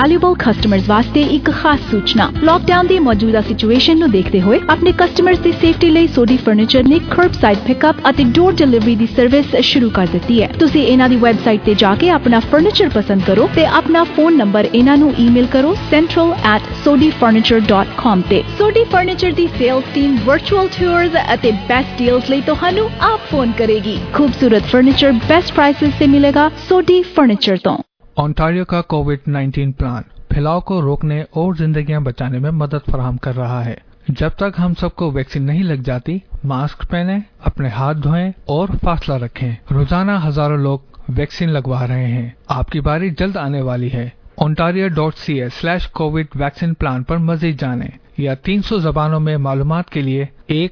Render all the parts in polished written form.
Valuable customers वास्ते एक खास सूचना लॉकडाउन ਦੀ ਮੌਜੂਦਾ ਸਿਚੁਏਸ਼ਨ ਨੂੰ ਦੇਖਦੇ ਹੋਏ ਆਪਣੇ ਕਸਟਮਰਸ ਦੀ ਸੇਫਟੀ ਲਈ ਸੋਡੀ ਫਰਨੀਚਰ ਨੇ ਕਰਬਸਾਈਡ ਪਿਕਅਪ ਅਤੇ ਡੋਰ ਡਿਲੀਵਰੀ ਦੀ ਸਰਵਿਸ ਸ਼ੁਰੂ ਕਰ ਦਿੱਤੀ ਹੈ। ਤੁਸੀਂ ਇਹਨਾਂ ਦੀ ਵੈਬਸਾਈਟ ਤੇ ਜਾ ਕੇ ਆਪਣਾ ਫਰਨੀਚਰ ਪਸੰਦ ਕਰੋ ਤੇ ਆਪਣਾ ਫੋਨ ਨੰਬਰ ਇਹਨਾਂ ਨੂੰ ਈਮੇਲ ਕਰੋ central@sodifurniture.com ਤੇ। ਸੋਡੀ ਫਰਨੀਚਰ ਦੀ ਸੇਲਸ ਟੀਮ ਵਰਚੁਅਲ ਟੂਰਸ ਅਤੇ ਬੈਸਟ ਡੀਲਸ ਲਈ ਤੁਹਾਨੂੰ ਆਪ ਫੋਨ ਕਰੇਗੀ। ਖੂਬਸੂਰਤ ਫਰਨੀਚਰ बेस्ट प्राइसेस से मिलेगा सोडी फर्नीचर तो। ओंटारियो का कोविड-19 प्लान फैलाव को रोकने और जिंदगियां बचाने में मदद फराहम कर रहा है। जब तक हम सबको वैक्सीन नहीं लग जाती, मास्क पहने, अपने हाथ धोएं और फासला रखें। रोजाना हजारों लोग वैक्सीन लगवा रहे हैं। आपकी बारी जल्द आने वाली है। ontario.ca/covid वैक्सीन प्लान पर मजीद जानें या 300 जबानों में मालूमात के लिए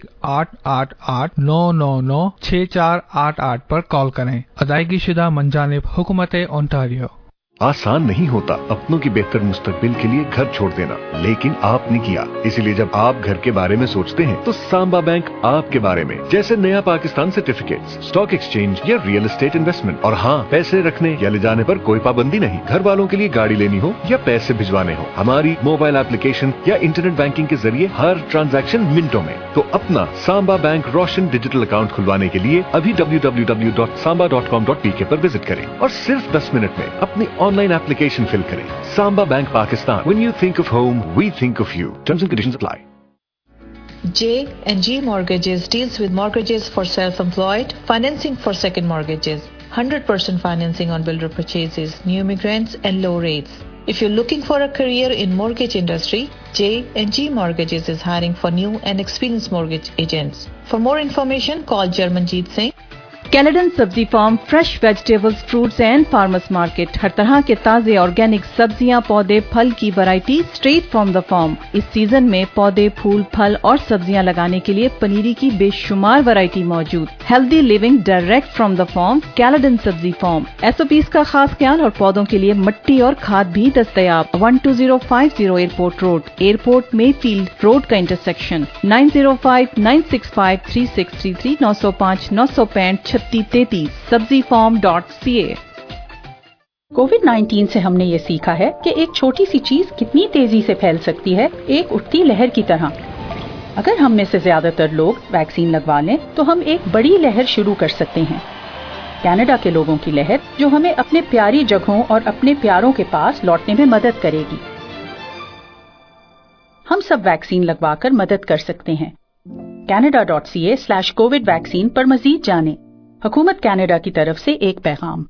1-888-999-6488 पर कॉल करें। अदायगी शुदा मंजानिब हुकूमत ओंटारियो। आसान नहीं होता अपनों की बेहतर मुस्तकबिल के लिए घर छोड़ देना, लेकिन आपने किया। इसीलिए जब आप घर के बारे में सोचते हैं तो सांबा बैंक आपके बारे में, जैसे नया पाकिस्तान सर्टिफिकेट्स, स्टॉक एक्सचेंज या रियल एस्टेट इन्वेस्टमेंट। और हाँ, पैसे रखने या ले जाने पर कोई पाबंदी नहीं। घर वालों के लिए गाड़ी लेनी हो या पैसे भिजवाने हो, हमारी मोबाइल एप्लीकेशन या इंटरनेट बैंकिंग के जरिए हर ट्रांजैक्शन मिनटों में। तो अपना Samba bank Roshan digital account खुलवाने के लिए अभी www.samba.com.pk पर विजिट करें और सिर्फ 10 मिनट में अपनी ऑनलाइन एप्लीकेशन फिल करें। Samba bank Pakistan, When you think of home, we think of you. Terms and conditions apply. J&G Mortgages deals with mortgages for self-employed, financing for second mortgages, 100% financing on builder purchases, new immigrants and low rates. If you're looking for a career in mortgage industry, J&G Mortgages is hiring for new and experienced mortgage agents. For more information, call Jarmanjeet Singh. Caledon Sabzi farm, fresh vegetables, fruits and farmers market. हर तरह के ताजे organic सब्जियां, पौधे, फल की variety straight from the farm. इस season में पौधे, फूल, फल और सब्जियां लगाने के लिए पनीरी की बेशुमार वैरायटी मौजूद। Healthy living direct from the farm, Caledon Sabzi farm. SOPs का खास ख्याल और पौधों के लिए मिट्टी और खाद भी दस्तयाब। 12050 airport road, airport Mayfield road का इंटरसेक्शन। 9059653633 905-965 33 sabzifarm.ca। कोविड-19 से हमने ये सीखा है कि एक छोटी सी चीज कितनी तेजी से फैल सकती है, एक उठती लहर की तरह। अगर हम में से ज्यादातर लोग वैक्सीन लगवा लें तो हम एक बड़ी लहर शुरू कर सकते हैं। कनाडा के लोगों की लहर जो हमें अपने प्यारी जगहों और अपने प्यारों के पास लौटने में मदद करेगी। हम सब वैक्सीन लगवाकर मदद कर सकते हैं। canada.ca/covid वैक्सीन पर मजीद जानें। हुकूमत कनाडा की तरफ से एक पैगाम।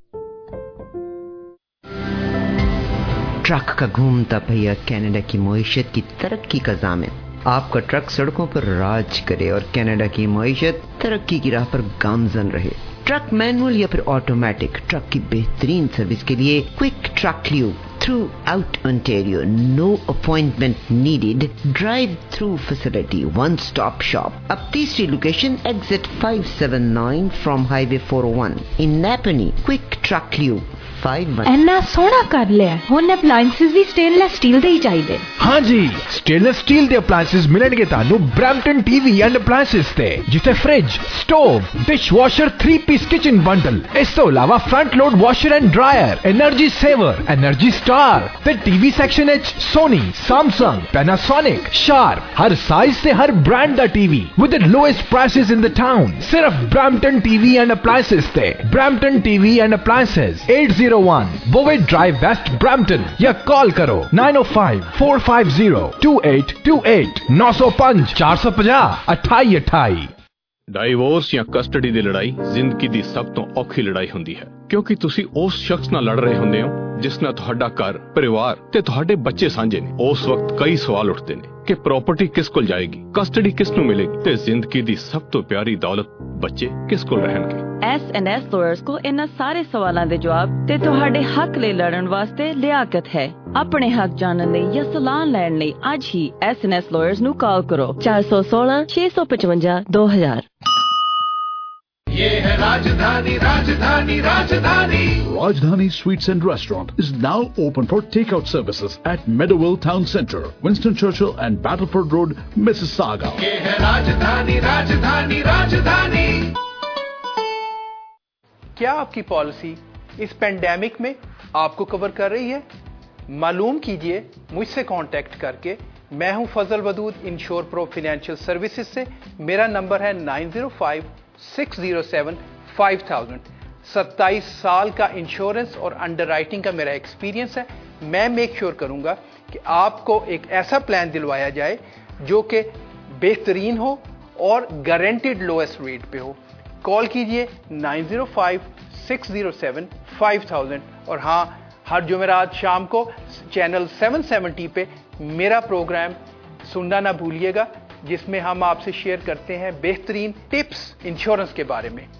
ट्रक का घूमता पहिया कनाडा की मईशत की तरक्की का ज़ामिन। आपका ट्रक सड़कों पर राज करे और कनाडा की मईशत तरक्की की राह पर गामजन रहे। ट्रक मैनुअल या फिर ऑटोमेटिक, ट्रक की बेहतरीन सर्विस के लिए quick truck lube throughout Ontario. No appointment needed. Drive-through facility. One-stop shop. अब तीसरी location exit 579 from Highway 401 in Napanee. Quick Truck Lube 51। ਐਨਾ ਸੋਹਣਾ ਕਰ ਲਿਆ। ਹੁਣ ਅਪਲਾਈਐਂਸਸ ਵੀ ਸਟੇਨਲੈਸ ਸਟੀਲ ਦੇ ਹੀ ਚਾਹੀਦੇ। हाँ जी, स्टेनलेस स्टील ਦੇ ਅਪਲਾਈਐਂਸਸ ਮਿਲਣਗੇ ਤੁਹਾਨੂੰ ਬ੍ਰੈਂਪਟਨ TV ਐਂਡ ਅਪਲਾਈਐਂਸਸ ਤੇ, ਜਿੱਥੇ fridge, stove, dishwasher, 3-piece kitchen bundle, ਇਸ ਤੋਂ ਇਲਾਵਾ front load washer and dryer, energy saver, energy star ਤੇ TV ਸੈਕਸ਼ਨ ਵਿੱਚ ਸੋਨੀ, Samsung, Panasonic, Sharp, ਹਰ ਸਾਈਜ਼ ਤੇ ਹਰ ਬ੍ਰਾਂਡ ਦਾ TV with the lowest prices in the town। ਸਿਰਫ ਬ੍ਰੈਂਪਟਨ TV ਐਂਡ ਅਪਲਾਈਐਂਸਸ ਤੇ। Brampton TV and appliances 801 Bovett Drive West Brampton या call करो 905-450-2828 905-450-2828। ਡਾਈਵੋਰਸ ਜਾਂ ਕਸਟਡੀ ਦੀ ਲੜਾਈ ਜ਼ਿੰਦਗੀ ਦੀ ਸਭ ਤੋਂ ਔਖੀ ਲੜਾਈ ਹੁੰਦੀ ਹੈ, ਕਿਉਂਕਿ ਤੁਸੀਂ ਉਸ ਸ਼ਖਸ ਨਾਲ ਲੜ ਰਹੇ ਹੁੰਦੇ ਹੋ ਜਿਸ ਨਾਲ ਤੁਹਾਡਾ ਘਰ, ਪਰਿਵਾਰ ਤੇ ਤੁਹਾਡੇ ਬੱਚੇ ਸਾਂਝੇ ਨੇ। ਉਸ ਵਕਤ ਕਈ ਸਵਾਲ ਉੱਠਦੇ ਨੇ ਕਿ ਪ੍ਰਾਪਰਟੀ ਕਿਸ ਕੋਲ ਜਾਏਗੀ, ਕਸਟਡੀ ਕਿਸ ਨੂੰ ਮਿਲੇਗੀ ਤੇ ਜ਼ਿੰਦਗੀ ਦੀ ਸਭ ਤੋਂ ਪਿਆਰੀ ਦੌਲਤ ਬੱਚੇ ਕਿਸ ਕੋਲ ਰਹਿਣਗੇ। S&S Lawyers को इन्हां सारे सवालों के जवाब ते तुहाडे हक ले लड़न वास्ते लियाकत है। अपने हक जानने लई या सलाह लैण लई अज ही S&S Lawyers नू कॉल करो 416 655 2000। ये है राजधानी राजधानी राजधानी। Rajdhani Sweets and Restaurant is now open for takeout services at Meadowville Town Centre, Winston Churchill and Battleford Road, Mississauga। ये है राजधानी राजधानी राजधानी। क्या आपकी पॉलिसी इस पेंडेमिक में आपको कवर कर रही है? मालूम कीजिए मुझसे कांटेक्ट करके। मैं हूं Fazal Wadood insure pro financial services से। मेरा नंबर है 9056075000। 27 साल का इंश्योरेंस और अंडरराइटिंग का मेरा एक्सपीरियंस है। मैं मेक श्योर करूंगा कि आपको एक ऐसा प्लान दिलवाया जाए जो कि बेहतरीन हो और गारंटेड लोएस्ट रेट पे हो। कॉल कीजिए 9056075000। और हाँ, हर जुमेरात शाम को चैनल 770 पे मेरा प्रोग्राम सुनना ना भूलिएगा, जिसमें हम आपसे शेयर करते हैं बेहतरीन टिप्स इंश्योरेंस के बारे में।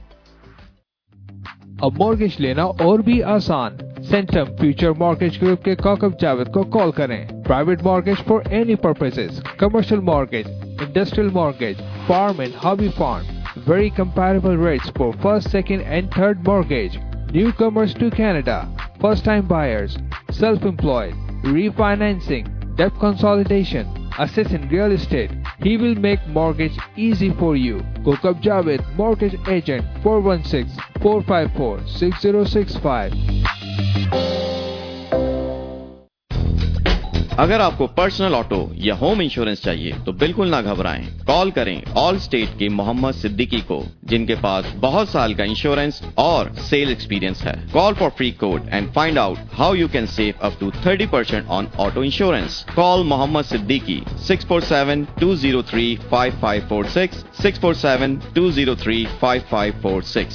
अब मॉर्गेज लेना और भी आसान। सेंटम फ्यूचर मॉर्गेज ग्रुप के काकब जावेद को कॉल करें। Private mortgage for any purposes, commercial mortgage, industrial mortgage, farm and hobby farm, very comparable rates for first, second and third mortgage, newcomers to Canada, first time buyers, self-employed, refinancing, debt consolidation, assess in real estate. He will make mortgage easy for you. Kokab Javed, mortgage agent, 416-454-6065. अगर आपको personal auto या home insurance चाहिए तो बिल्कुल ना घबराएं। Call करें all state के मोहम्मद सिद्दीकी को, जिनके पास बहुत साल का इंश्योरेंस और सेल एक्सपीरियंस है। Call for free code and find out how you can save up to 30% on auto insurance. Call Mohammed Siddiqui 647-203-5546, 647-203-5546.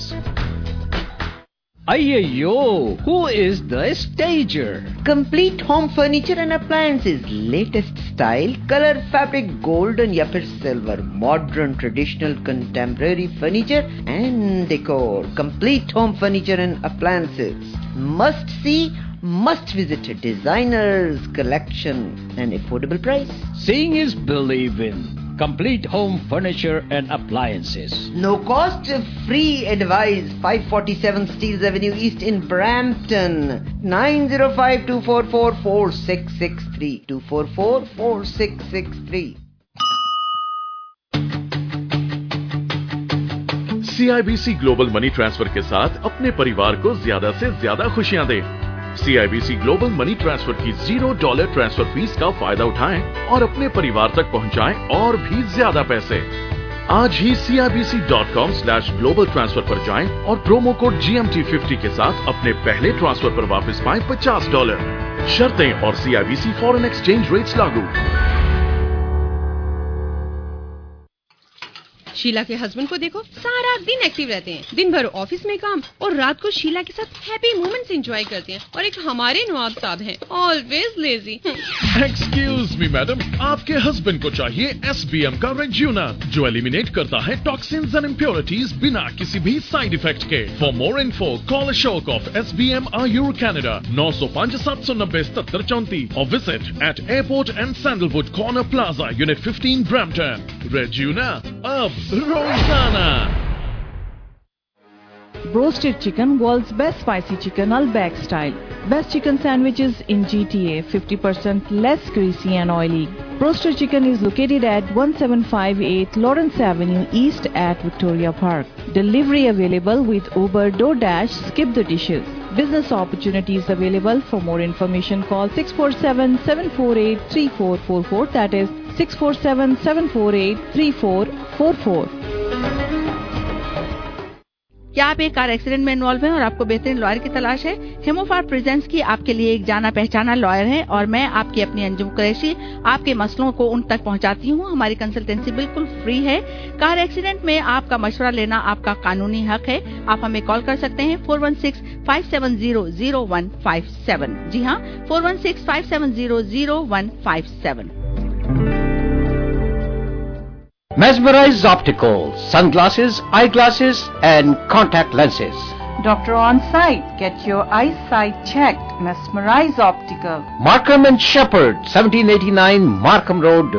Ayyo, who is the stager? Complete home furniture and appliances, latest style, color, fabric, golden या फिर silver, modern, traditional, contemporary furniture and decor. Complete home furniture and appliances. Must see, must visit designers collection and affordable price. Seeing is believing. Complete home furniture and appliances. No cost, free advice. 547 Steeles Avenue East in Brampton. 905-244-4663. 244-4663. CIBC global money transfer के साथ अपने परिवार को ज्यादा से ज्यादा खुशियां दें। CIBC ग्लोबल मनी ट्रांसफर की $0 ट्रांसफर फीस का फायदा उठाएं और अपने परिवार तक पहुंचाएं और भी ज्यादा पैसे। आज ही CIBC.com/global transfer पर जाएं और प्रोमो कोड GMT50 के साथ अपने पहले ट्रांसफर पर वापस पाएं $50। शर्तें और CIBC फॉरेन एक्सचेंज रेट्स लागू। शीला के हस्बैंड को देखो, सारा दिन एक्टिव रहते हैं, दिन भर ऑफिस में काम और रात को शीला के साथ हैप्पी मोमेंट्स एंजॉय करते हैं। और एक हमारे नवाब साहब हैं, always lazy. Excuse me madam, आपके हस्बैंड को चाहिए SBM का रेज्यूना, जो एलिमिनेट करता है टॉक्सिन्स एंड इम्प्योरिटीज बिना किसी भी साइड इफेक्ट के। For more info call Ashok of SBM Ayur Canada 905-790-7734 और visit at Airport and Sandalwood corner plaza unit 15 Brampton. रेज्यूना अब रोजाना। Roasted chicken, world's best spicy chicken, Outback style. Best chicken sandwiches in GTA, 50% less greasy and oily. Roasted chicken is located at 1758 Lawrence Avenue East at Victoria Park. Delivery available with Uber, DoorDash, Skip the Dishes. Business opportunities available. For more information, call 647-748-3444. That is 647-748-3444. क्या आप एक car accident में involve हैं और आपको बेहतरीन lawyer की तलाश है? हेमोफार प्रेजेंट्स की आपके लिए एक जाना पहचाना लॉयर है और मैं आपकी अपनी अंजुम कुरैशी आपके मसलों को उन तक पहुंचाती हूं। हमारी कंसल्टेंसी बिल्कुल फ्री है। कार एक्सीडेंट में आपका मशवरा लेना आपका कानूनी हक है। आप हमें कॉल कर सकते हैं 416-570-0157। जी हाँ, 416-570-0157। Mesmerize Optical, sunglasses, eyeglasses and contact lenses. Doctor on site. Get your eyesight checked. Mesmerize Optical. Markham and Shepherd, 1789 Markham Road,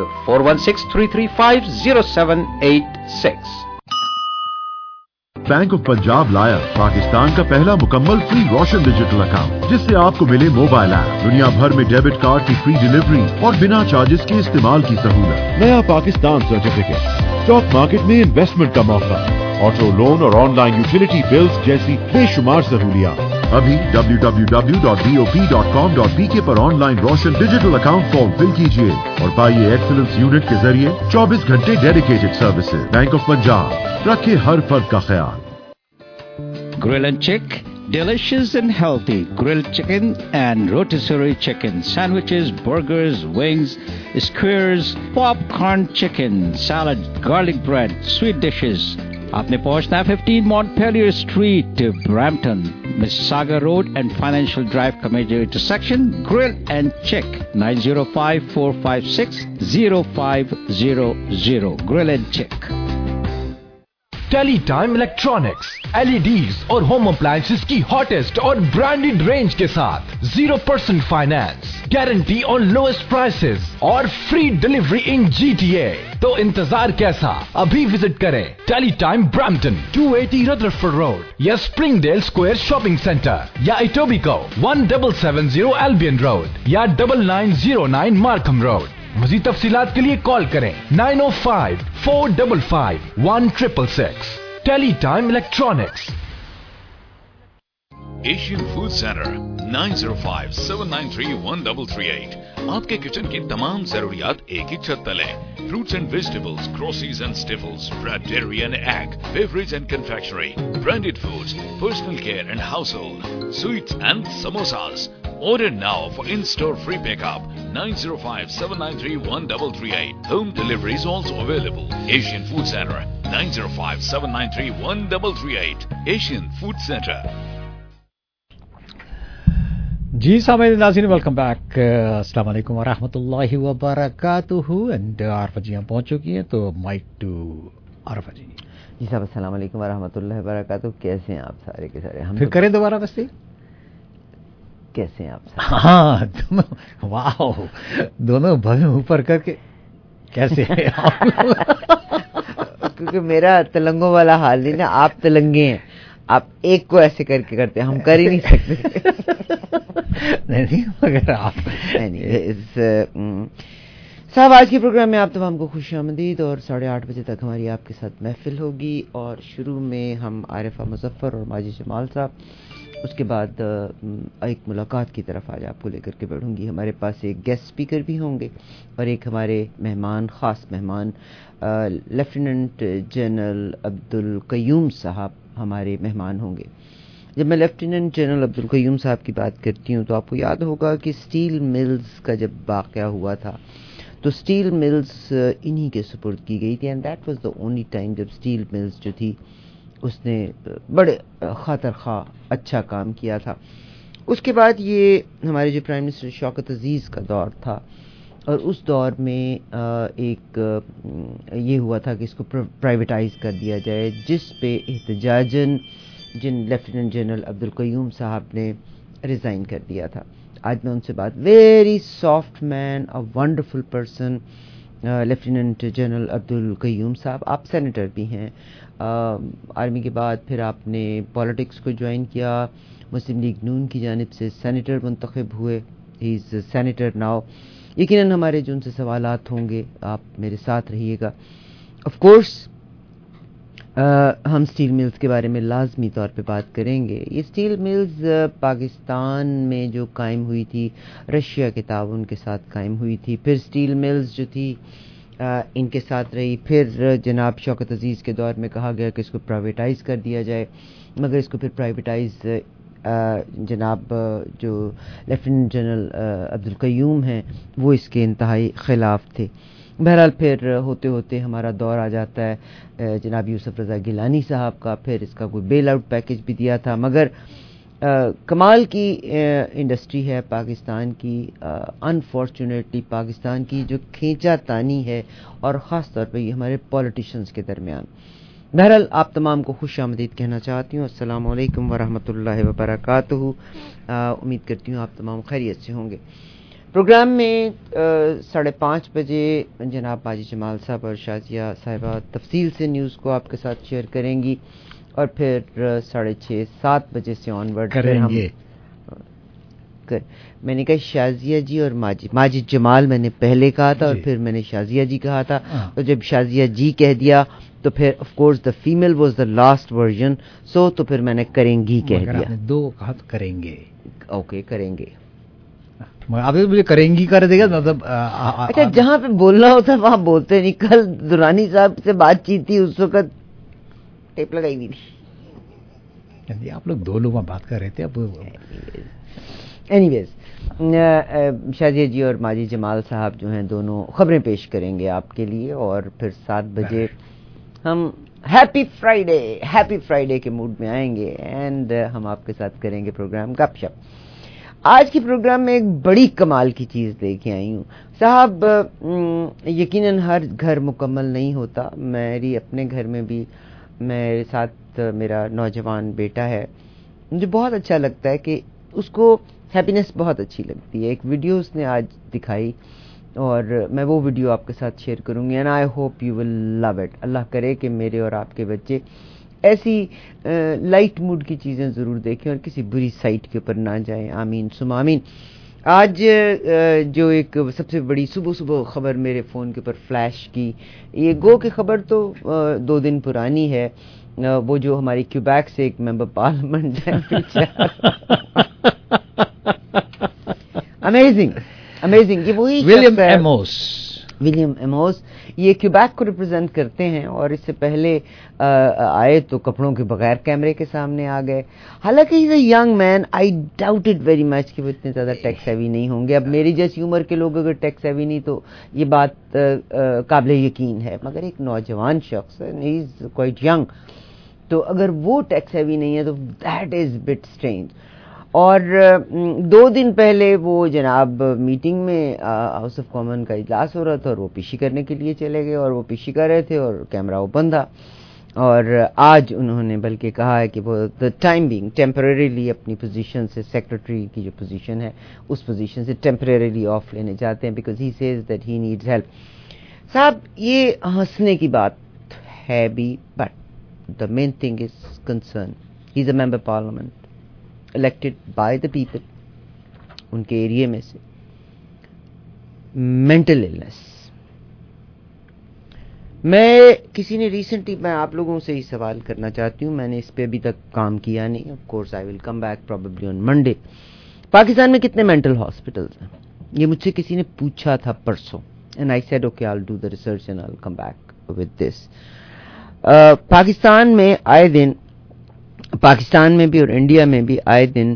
416-335-0786. Bank of Punjab लाया पाकिस्तान का पहला मुकम्मल फ्री रोशन डिजिटल अकाउंट, जिससे आपको मिले मोबाइल ऐप, दुनिया भर में डेबिट कार्ड की फ्री डिलीवरी और बिना चार्जेस के इस्तेमाल की सहूलत, नया पाकिस्तान सर्टिफिकेट, स्टॉक मार्केट में इन्वेस्टमेंट का मौका, ऑटो लोन और ऑनलाइन यूटिलिटी बिल्स जैसी बेशुमार सहूलियात। अभी www.bop.com.pk पर online Roshan digital account form fill कीजिए और पाइए एक्सीलेंस यूनिट के जरिए 24 घंटे dedicated services. Bank of Punjab, रखे हर फर्द का ख्याल। Grill and Chick, delicious and healthy grilled chicken and rotisserie chicken, sandwiches, burgers, wings, skewers, popcorn chicken, salad, garlic bread, sweet dishes. आपने पहुंचना है 15 Montpelier Street, Brampton, Mississauga Road and Financial Drive का major intersection. Grill and Chick, 905-456-0500. Grill and Chick. Teletime electronics, LEDs और home appliances की hottest और branded range के साथ 0% finance, guarantee on lowest prices और फ्री डिलीवरी इन GTA। तो इंतजार कैसा, अभी विजिट करें टेलीटाइम ब्रैम्पटन 280 रदरफोर्ड रोड या स्प्रिंगडेल स्क्वायर शॉपिंग सेंटर या इटोबिको 1770 एल्बियन रोड या 9909 मार्कम रोड। मज़ीद तफसीलात के लिए कॉल करें 905-455-1666। Teletime electronics. Asian food centre 905-793-1338। आपके किचन की तमाम जरूरियात एक ही छत तले। Fruits and vegetables, groceries and staples, bread, dairy and egg, beverage and confectionery, branded foods, personal care and household, sweets and samosas. Order now for in-store free pickup. 905-793-1338. Home delivery is also available. Asian Food Center 905-793-1338. Asian Food Center. जी सामईन नाज़रीन, welcome back. अस्सलाम वालेकुम व रहमतुल्लाहि व बरकातुहू। And Arfa जी यहाँ पहुँच चुकी हैं, तो माइक टू आरफा जी। जी साहब, अस्सलाम वालेकुम व रहमतुल्लाहि व बरकातुहू। कैसे हैं आप सारे के सारे? हम फिर करें दोबारा मस्ती। कैसे हैं आप सारे? हाँ, वाह, दोनों भवे ऊपर करके कैसे हैं आप? क्योंकि मेरा तलंगों वाला हाल नहीं ना, आप तलंगे हैं, आप एक को ऐसे करके करते हैं, हम कर ही नहीं सकते। नहीं, मगर आप साहब, आज के प्रोग्राम में आप तमाम को खुशामदीद और 8:30 बजे तक हमारी आपके साथ महफिल होगी। और शुरू में हम आरिफा मुजफ्फर और माजिद जमाल साहब, उसके बाद एक मुलाकात की तरफ आज आपको लेकर के बढ़ूंगी। हमारे पास एक गेस्ट स्पीकर भी होंगे और एक हमारे मेहमान, ख़ास मेहमान लेफ्टिनेंट जनरल अब्दुल क़य्यूम साहब हमारे मेहमान होंगे। जब मैं लेफ्टिनेंट जनरल अब्दुल क़य्यूम साहब की बात करती हूँ तो आपको याद होगा कि स्टील मिल्स का जब वाक़या हुआ था तो स्टील मिल्स इन्हीं के सुपुर्द की गई थी। And that was the only time जब स्टील मिल्स जो थी उसने बड़े खातर खा अच्छा काम किया था। उसके बाद ये हमारे जो प्राइम मिनिस्टर शौकत अजीज़ का दौर था और उस दौर में एक ये हुआ था कि इसको प्राइवेटाइज़ कर दिया जाए, जिस पे एहतजाजन जिन लेफ्टिनेंट जनरल अब्दुल क़य्यूम साहब ने रिज़ाइन कर दिया था। आज मैं उनसे बात, very soft man, a wonderful person, lieutenant general Abdul Qayyum साहब। आप सेनेटर भी हैं, आर्मी के बाद फिर आपने पॉलिटिक्स को ज्वाइन किया, मुस्लिम लीग नून की जानिब से सेनेटर मुंतखब हुए। He is senator now. यकीनन हमारे जो उनसे सवालात होंगे, आप मेरे साथ रहिएगा। ऑफ कोर्स हम स्टील मिल्स के बारे में लाजमी तौर पे बात करेंगे। ये स्टील मिल्स पाकिस्तान में जो कायम हुई थी, रशिया के ताउन के साथ कायम हुई थी। फिर स्टील मिल्स जो थी इनके साथ रही। फिर जनाब शौकत अजीज़ के दौर में कहा गया कि इसको प्राइवेटाइज़ कर दिया जाए, मगर इसको फिर प्राइवेटाइज़ जनाब जो लेफ्टिनेंट जनरल अब्दुल क़य्यूम हैं वो इसके इंतहाई ख़िलाफ़ थे। बहरहाल फिर होते होते हमारा दौर आ जाता है जनाब यूसुफ रज़ा गिलानी साहब का। फिर इसका कोई बेल आउट पैकेज भी दिया था, मगर कमाल की इंडस्ट्री है पाकिस्तान की। अनफॉर्चुनेटली पाकिस्तान की जो खींचा तानी है और ख़ास तौर पे ये हमारे पॉलिटिशियंस के दरमियान। बहरहाल आप तमाम को खुश आमदीद कहना चाहती हूँ। अस्सलाम वालेकुम वरहमतुल्लाहि वबरकातुहू। उम्मीद करती हूँ आप तमाम खैरियत से होंगे। प्रोग्राम में 5:30 बजे जनाब माजिद जमाल साहब और शाजिया साहिबा तफसील से न्यूज़ को आपके साथ शेयर करेंगी और फिर 6:30-7 बजे से ऑनवर्ड کر میں نے کہا شازیہ جی اور ماجد جمال میں نے پہلے کہا تھا اور پھر میں نے شازیہ جی کہا تھا. تو جب شازیہ جی کہہ دیا تو پھر of course the female was the last version, so تو پھر میں نے کریں گی کہہ دیا. 2 کہا تو کریں گے. اوکے کریں گے. آپ مجھے کریں گی کر دے گا مطلب. اچھا جہاں پہ بولنا ہوتا ہے وہاں بولتے نہیں. کل درانی صاحب سے بات چیت تھی, اس وقت ٹیپ لگائی ہوئی تھی. آپ لوگ 2 لوگ بات کر رہے تھے. اب اینی ویز شازیہ جی اور ماجد جمال صاحب جو ہیں دونوں خبریں پیش کریں گے آپ کے لیے, اور پھر 7 بجے ہم ہیپی فرائیڈے کے موڈ میں آئیں گے اینڈ ہم آپ کے ساتھ کریں گے پروگرام گپ شپ. آج کے پروگرام میں ایک بڑی کمال کی چیز لے کے آئی ہوں صاحب. یقیناً ہر گھر مکمل نہیں ہوتا. میری اپنے گھر میں بھی میرے ساتھ میرا نوجوان بیٹا ہے. مجھے بہت اچھا لگتا ہے کہ اس کو ہیپینس بہت اچھی لگتی ہے. ایک ویڈیو اس نے آج دکھائی اور میں وہ ویڈیو آپ کے ساتھ شیئر کروں گی and I hope you will love it. اللہ کرے کہ میرے اور آپ کے بچے ایسی لائٹ موڈ کی چیزیں ضرور دیکھیں اور کسی بری سائٹ کے اوپر نہ جائیں. آمین ثم آمین. آج جو ایک سب سے بڑی صبح خبر میرے فون کے اوپر فلیش کی, یہ گو کی خبر تو 2 دن پرانی ہے. وہ جو ہماری کیوبیک سے ایک ممبر پارلیمنٹ ہے, امیزنگ یہ وہی ولیم ایموس, یہ کیوبیک کو ریپرزینٹ کرتے ہیں اور اس سے پہلے آئے تو کپڑوں کے بغیر کیمرے کے سامنے آ گئے. حالانکہ he young man, I doubt it very much کہ وہ اتنے زیادہ ٹیکس ہیوی نہیں ہوں گے. اب میری جیسی عمر کے لوگ اگر ٹیکس ہیوی نہیں تو یہ بات قابل یقین ہے, مگر ایک نوجوان شخص ہے, ہی از کوائٹ ینگ, تو اگر وہ ٹیکس ہیوی نہیں ہے تو دیٹ از بٹ اسٹرینج. اور 2 دن پہلے وہ جناب میٹنگ میں ہاؤس آف کامن کا اجلاس ہو رہا تھا اور وہ پیشی کرنے کے لیے چلے گئے اور وہ پیشی کر رہے تھے اور کیمرہ اوپن تھا. اور آج انہوں نے بلکہ کہا ہے کہ وہ دا ٹائم بینگ ٹیمپریریلی اپنی پوزیشن سے, سیکرٹری کی جو پوزیشن ہے اس پوزیشن سے ٹیمپریریلی آف لینے چاہتے ہیں because he says that he needs help. صاحب یہ ہنسنے کی بات ہے بھی, but the main thing is concern. He is a member parliament elected by the people. ان کے ایریے میں سے مینٹل النس. میں کسی نے ریسنٹلی, میں آپ لوگوں سے ہی سوال کرنا چاہتی ہوں, میں نے اس پہ ابھی تک کام کیا نہیں. Of course I will come back probably on Monday. Pakistan میں کتنے مینٹل ہاسپٹلز ہیں یہ مجھ سے کسی نے پوچھا تھا پرسوں, and I said okay I will do the research and I will come back with this. Pakistan میں آئے دن, پاکستان میں بھی اور انڈیا میں بھی آئے دن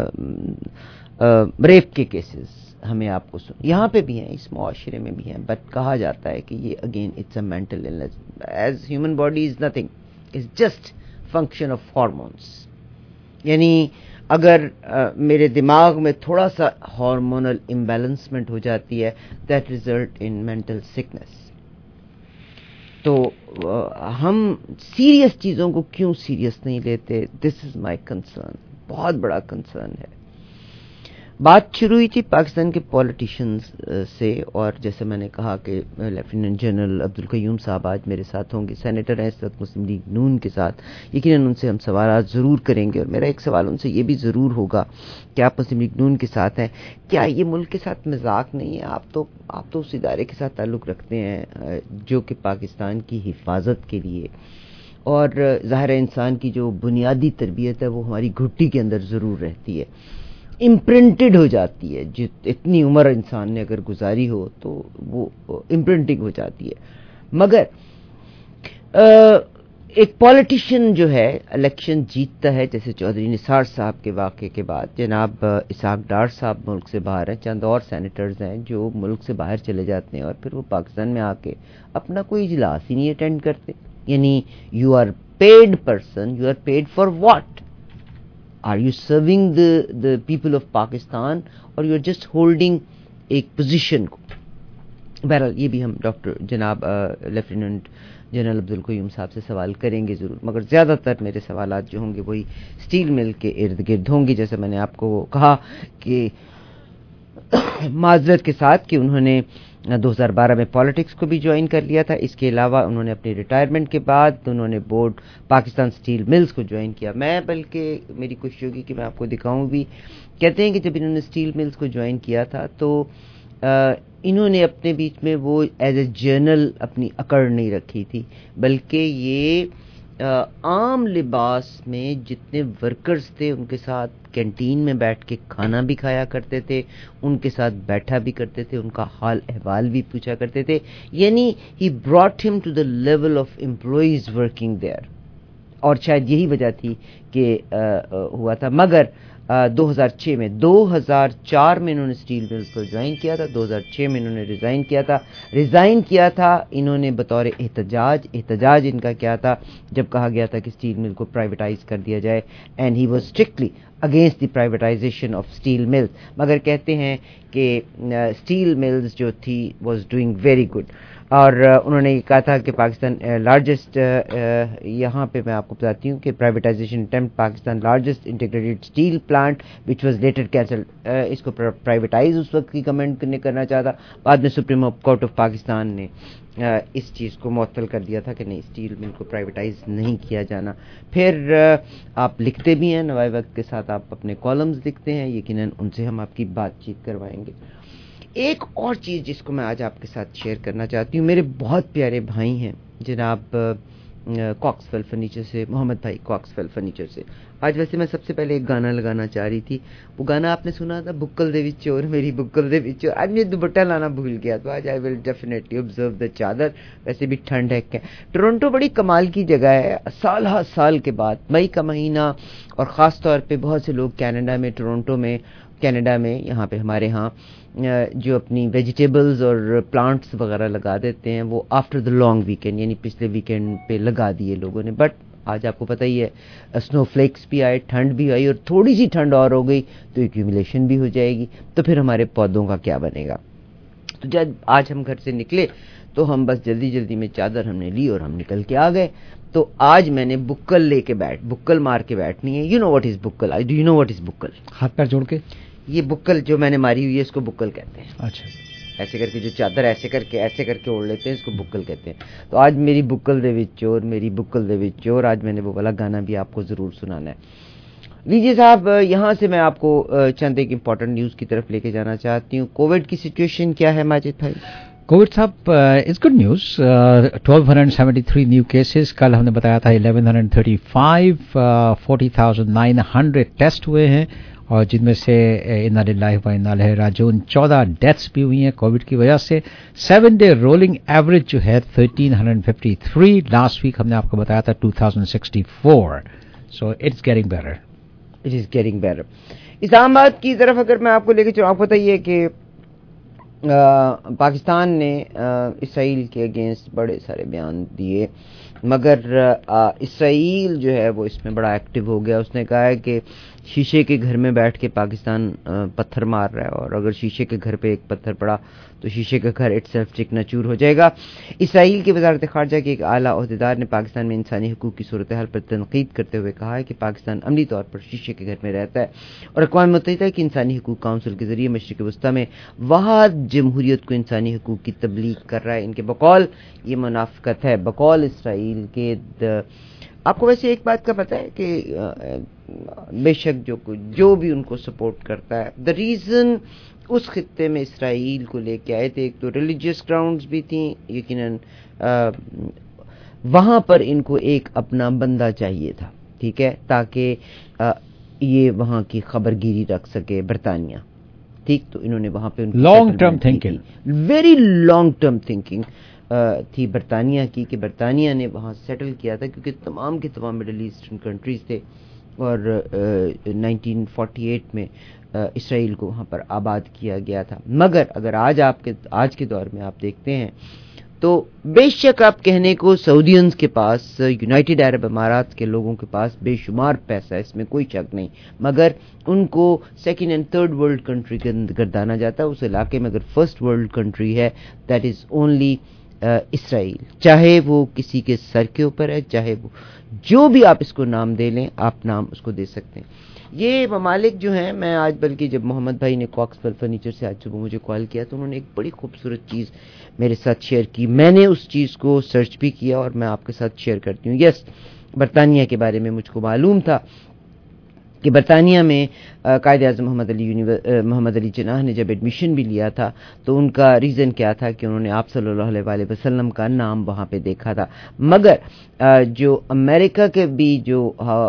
ریپ کے کیسز ہمیں آپ کو یہاں پہ بھی ہیں, اس معاشرے میں بھی ہیں, بٹ کہا جاتا ہے کہ یہ again it's a mental illness. As human body is nothing, it's just function of hormones. یعنی اگر میرے دماغ میں تھوڑا سا ہارمونل امبیلنسمنٹ ہو جاتی ہے, that result in mental sickness. تو ہم سیریس چیزوں کو کیوں سیریس نہیں لیتے؟ دس از مائی کنسرن, بہت بڑا کنسرن ہے. بات شروع ہوئی تھی پاکستان کے پولیٹیشنز سے, اور جیسے میں نے کہا کہ لیفٹیننٹ جنرل عبدالقیوم صاحب آج میرے ساتھ ہوں گے, سینیٹر ہیں اس وقت مسلم لیگ نون کے ساتھ. یقیناً ان سے ہم سوالات ضرور کریں گے, اور میرا ایک سوال ان سے یہ بھی ضرور ہوگا کہ آپ مسلم لیگ نون کے ساتھ ہیں, کیا یہ ملک کے ساتھ مذاق نہیں ہے؟ آپ تو اس ادارے کے ساتھ تعلق رکھتے ہیں جو کہ پاکستان کی حفاظت کے لیے, اور ظاہر انسان کی جو بنیادی تربیت ہے وہ ہماری گھٹی کے اندر ضرور رہتی ہے, امپرنٹڈ ہو جاتی ہے. اتنی عمر انسان نے اگر گزاری ہو تو وہ امپرنٹنگ ہو جاتی ہے. مگر ایک پولیٹیشین جو ہے الیکشن جیتتا ہے, جیسے چودھری نثار صاحب کے واقعے کے بعد جناب اسحاق ڈار صاحب ملک سے باہر ہیں, چند اور سینیٹرز ہیں جو ملک سے باہر چلے جاتے ہیں, اور پھر وہ پاکستان میں آ کے اپنا کوئی اجلاس ہی نہیں اٹینڈ کرتے. یعنی you are paid person, you are paid for what? Are you serving the people of Pakistan, or you are just holding ایک پوزیشن کو؟ بہرحال یہ بھی ہم ڈاکٹر جناب لیفٹیننٹ جنرل عبدالقیوم صاحب سے سوال کریں گے ضرور, مگر زیادہ تر میرے سوالات جو ہوں گے وہی اسٹیل مل کے ارد گرد ہوں گے. جیسے میں نے آپ کو کہا کہ معذرت کے ساتھ کہ انہوں نے 2012 میں پالیٹکس کو بھی جوائن کر لیا تھا. اس کے علاوہ انہوں نے اپنی ریٹائرمنٹ کے بعد انہوں نے بورڈ پاکستان اسٹیل ملز کو جوائن کیا. میں بلکہ میری کوشش ہوگی کہ میں آپ کو دکھاؤں بھی. کہتے ہیں کہ جب انہوں نے اسٹیل ملز کو جوائن کیا تھا تو انہوں نے اپنے بیچ میں وہ ایز اے جرنل اپنی اکڑ نہیں رکھی تھی، بلکہ یہ عام لباس میں جتنے ورکرز تھے ان کے ساتھ کینٹین میں بیٹھ کے کھانا بھی کھایا کرتے تھے، ان کے ساتھ بیٹھا بھی کرتے تھے، ان کا حال احوال بھی پوچھا کرتے تھے. یعنی he brought him to the level of employees working there. اور شاید یہی وجہ تھی کہ ہوا تھا. مگر 2004 میں انہوں نے اسٹیل ملز کو جوائن کیا تھا. 2006 میں انہوں نے ریزائن کیا تھا انہوں نے بطور احتجاج ان کا کیا تھا جب کہا گیا تھا کہ اسٹیل مل کو پرائیویٹائز کر دیا جائے. And he was strictly against the privatization of steel mills. مگر کہتے ہیں کہ اسٹیل ملز جو تھی واز ڈوئنگ ویری گڈ. اور انہوں نے یہ کہا تھا کہ پاکستان لارجسٹ، یہاں پہ میں آپ کو بتاتی ہوں کہ privatization attempt Pakistan largest integrated steel plant which was later cancel. اس کو پرائیویٹائز اس وقت کی گورنمنٹ نے کرنا چاہا تھا، بعد میں سپریم کورٹ آف پاکستان نے اس چیز کو معطل کر دیا تھا کہ نہیں، اسٹیل مل کو پرائیویٹائز نہیں کیا جانا. پھر آپ لکھتے بھی ہیں، نوائے وقت کے ساتھ آپ اپنے کالمز لکھتے ہیں، یقیناً ان سے ہم آپ کی بات چیت کروائیں گے. ایک اور چیز جس کو میں آج آپ کے ساتھ شیئر کرنا چاہتی ہوں، میرے بہت پیارے بھائی ہیں جناب کاکسویل فرنیچر سے، محمد بھائی کاکسویل فرنیچر سے. آج ویسے میں سب سے پہلے ایک گانا لگانا چاہ رہی تھی. وہ گانا آپ نے سنا تھا، بکل دے وچ چور میری بکل دے وچ چور. آج میں دوپٹہ لانا بھول گیا تو آج آئی ول ڈیفینیٹلی آبزرو دا چادر. ویسے بھی ٹھنڈ ہے. ٹورنٹو بڑی کمال کی جگہ ہے. سال ہر سال کے بعد مئی کا مہینہ، اور خاص طور پہ بہت سے لوگ کینیڈا میں، ٹورنٹو میں، کینیڈا میں، یہاں پہ ہمارے ہاں جو اپنی ویجیٹیبلز اور پلانٹس وغیرہ لگا دیتے ہیں، وہ آفٹر دا لانگ ویکینڈ یعنی پچھلے ویکینڈ پہ لگا دیے لوگوں نے. بٹ آج آپ کو پتہ ہی ہے اسنو فلیکس بھی آئے، ٹھنڈ بھی آئی، اور تھوڑی سی ٹھنڈ اور ہو گئی تو ایکیومولیشن بھی ہو جائے گی. تو پھر ہمارے پودوں کا کیا بنے گا؟ تو جب آج ہم گھر سے نکلے تو ہم بس جلدی میں چادر ہم نے لی اور ہم نکل کے آ گئے. تو آج میں نے بکل بکل مار کے بیٹھنی ہے. You know what is buckle? Do you know what is buckle? ہاتھ پیر جوڑ کے یہ بکل جو میں نے ماری ہوئی ہے اس کو بکل کہتے ہیں. اچھا، ایسے کر کے جو چادر ایسے کر کے اوڑھ لیتے ہیں اس کو بکل کہتے ہیں. تو آج میری بکل دے وچ چور، میری بکل دے وچ چور، آج میں نے وہ والا گانا بھی آپ کو ضرور سنانا ہے. لیجیے صاحب، یہاں سے میں آپ کو چند ایک امپورٹنٹ نیوز کی طرف لے کے جانا چاہتی ہوں. کووڈ کی سچویشن کیا ہے ماجد بھائی؟ کووڈ صاحب is good news. 1273 new cases. کل ہم نے بتایا تھا 1135. 40,900 ٹیسٹ ہوئے ہیں، اور جن میں سے انا للہ و انا الیہ راجعون 14 ڈیتھس بھی ہوئی ہیں کووڈ کی وجہ سے. 7 ڈے رولنگ ایوریج جو ہے 1353. لاسٹ ویک ہم نے آپ کو بتایا تھا 2064. So it's getting better. Islamabad کی طرف اگر میں آپ کو لے کے چلوں، آپ کو پتہ ہی ہے کہ پاکستان نے اسرائیل کے اگینسٹ بڑے سارے بیان دیے، مگر اسرائیل جو ہے وہ اس میں بڑا ایکٹیو ہو گیا. اس نے کہا ہے کہ شیشے کے گھر میں بیٹھ کے پاکستان پتھر مار رہا ہے، اور اگر شیشے کے گھر پہ ایک پتھر پڑا تو شیشے کا گھر اٹ سیلف چکنا چور ہو جائے گا. اسرائیل کی وزارت خارجہ کے ایک اعلیٰ عہدیدار نے پاکستان میں انسانی حقوق کی صورتحال پر تنقید کرتے ہوئے کہا ہے کہ پاکستان عملی طور پر شیشے کے گھر میں رہتا ہے، اور اقوام متحدہ کی انسانی حقوق کونسل کے ذریعے مشرق وسطیٰ میں وحدت جمہوریت کو انسانی حقوق کی تبلیغ کر رہا ہے. ان کے بقول یہ منافقت ہے، بقول اسرائیل کے. آپ کو ویسے ایک بات کا پتہ ہے کہ بے شک جو بھی ان کو سپورٹ کرتا ہے، دا ریزن اس خطے میں اسرائیل کو لے کے آئے تھے، ایک تو ریلیجیس گراؤنڈز بھی تھیں، یقیناً وہاں پر ان کو ایک اپنا بندہ چاہیے تھا، ٹھیک ہے، تاکہ یہ وہاں کی خبر گیری رکھ سکے برطانیہ. ٹھیک، تو انہوں نے وہاں پہ long term thinking, very long term thinking تھی برطانیہ کی، کہ برطانیہ نے وہاں سیٹل کیا تھا کیونکہ تمام کے تمام مڈل ایسٹرن کنٹریز تھے، اور 1948 میں اسرائیل کو وہاں پر آباد کیا گیا تھا. مگر اگر آج کے دور میں آپ دیکھتے ہیں تو بے شک آپ کہنے کو سعودیانز کے پاس، یونائٹڈ عرب امارات کے لوگوں کے پاس بے شمار پیسہ ہے، اس میں کوئی شک نہیں، مگر ان کو second and third world country کے گردانا جاتا ہے. اس علاقے میں اگر فرسٹ ورلڈ کنٹری ہے دیٹ از اونلی اسرائیل، چاہے وہ کسی کے سر کے اوپر ہے، چاہے وہ جو بھی آپ اس کو نام دے لیں، آپ نام اس کو دے سکتے ہیں. یہ ممالک جو ہیں، میں آج بلکہ جب محمد بھائی نے کاکسول فرنیچر سے آج صبح مجھے کال کیا تو انہوں نے ایک بڑی خوبصورت چیز میرے ساتھ شیئر کی. میں نے اس چیز کو سرچ بھی کیا اور میں آپ کے ساتھ شیئر کرتی ہوں. یس، برطانیہ کے بارے میں مجھ کو معلوم تھا کہ برطانیہ میں قائد اعظم محمد علی جناح نے جب ایڈمیشن بھی لیا تھا تو ان کا ریزن کیا تھا کہ انہوں نے آپ صلی اللہ علیہ وسلم کا نام وہاں پہ دیکھا تھا. مگر جو امریکہ کے بھی جو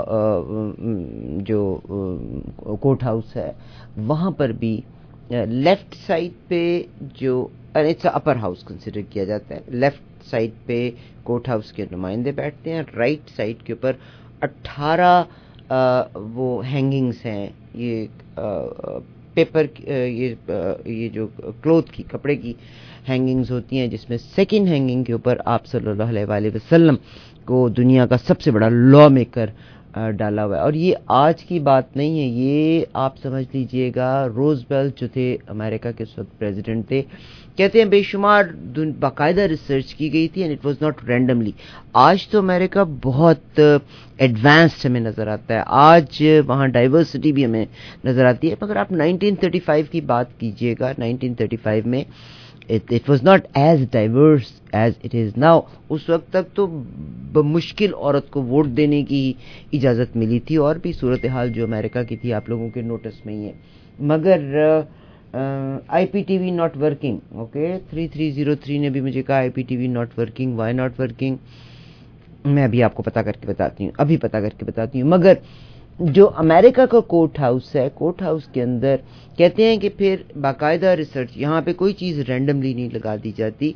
کورٹ ہاؤس ہے وہاں پر بھی لیفٹ سائڈ پہ جو اپر ہاؤس کنسیڈر کیا جاتا ہے، لیفٹ سائڈ پہ کورٹ ہاؤس کے نمائندے بیٹھتے ہیں، رائٹ سائڈ کے اوپر 18 وہ ہینگنگز ہیں، یہ پیپر، یہ جو کلوتھ کی، کپڑے کی ہینگنگز ہوتی ہیں، جس میں سیکنڈ ہینگنگ کے اوپر آپ صلی اللہ علیہ وسلم کو دنیا کا سب سے بڑا لا میکر ڈالا ہوا ہے. اور یہ آج کی بات نہیں ہے، یہ آپ سمجھ لیجئے گا روزویلٹ جو تھے امریکہ کے اس وقت پریزیڈنٹ تھے، کہتے ہیں بے شمار باقاعدہ ریسرچ کی گئی تھی، and it was not randomly. آج تو امریکہ بہت ایڈوانسڈ ہمیں نظر آتا ہے، آج وہاں ڈائیورسٹی بھی ہمیں نظر آتی ہے. مگر آپ 1935 کی بات کیجئے گا، 1935 میں it was not as diverse as it is now. اس وقت تک تو بمشکل عورت کو ووٹ دینے کی اجازت ملی تھی، اور بھی صورتحال جو امریکہ کی تھی آپ لوگوں کے نوٹس میں ہی ہے. مگر I P T V not working, okay 3303 نے بھی مجھے کہا I P T V not working, why not working, میں ابھی آپ کو پتا کر کے بتاتی ہوں. مگر جو امریکہ کا کورٹ ہاؤس ہے، کورٹ ہاؤس کے اندر کہتے ہیں کہ پھر باقاعدہ ریسرچ، یہاں پہ کوئی چیز رینڈملی نہیں لگا دی جاتی.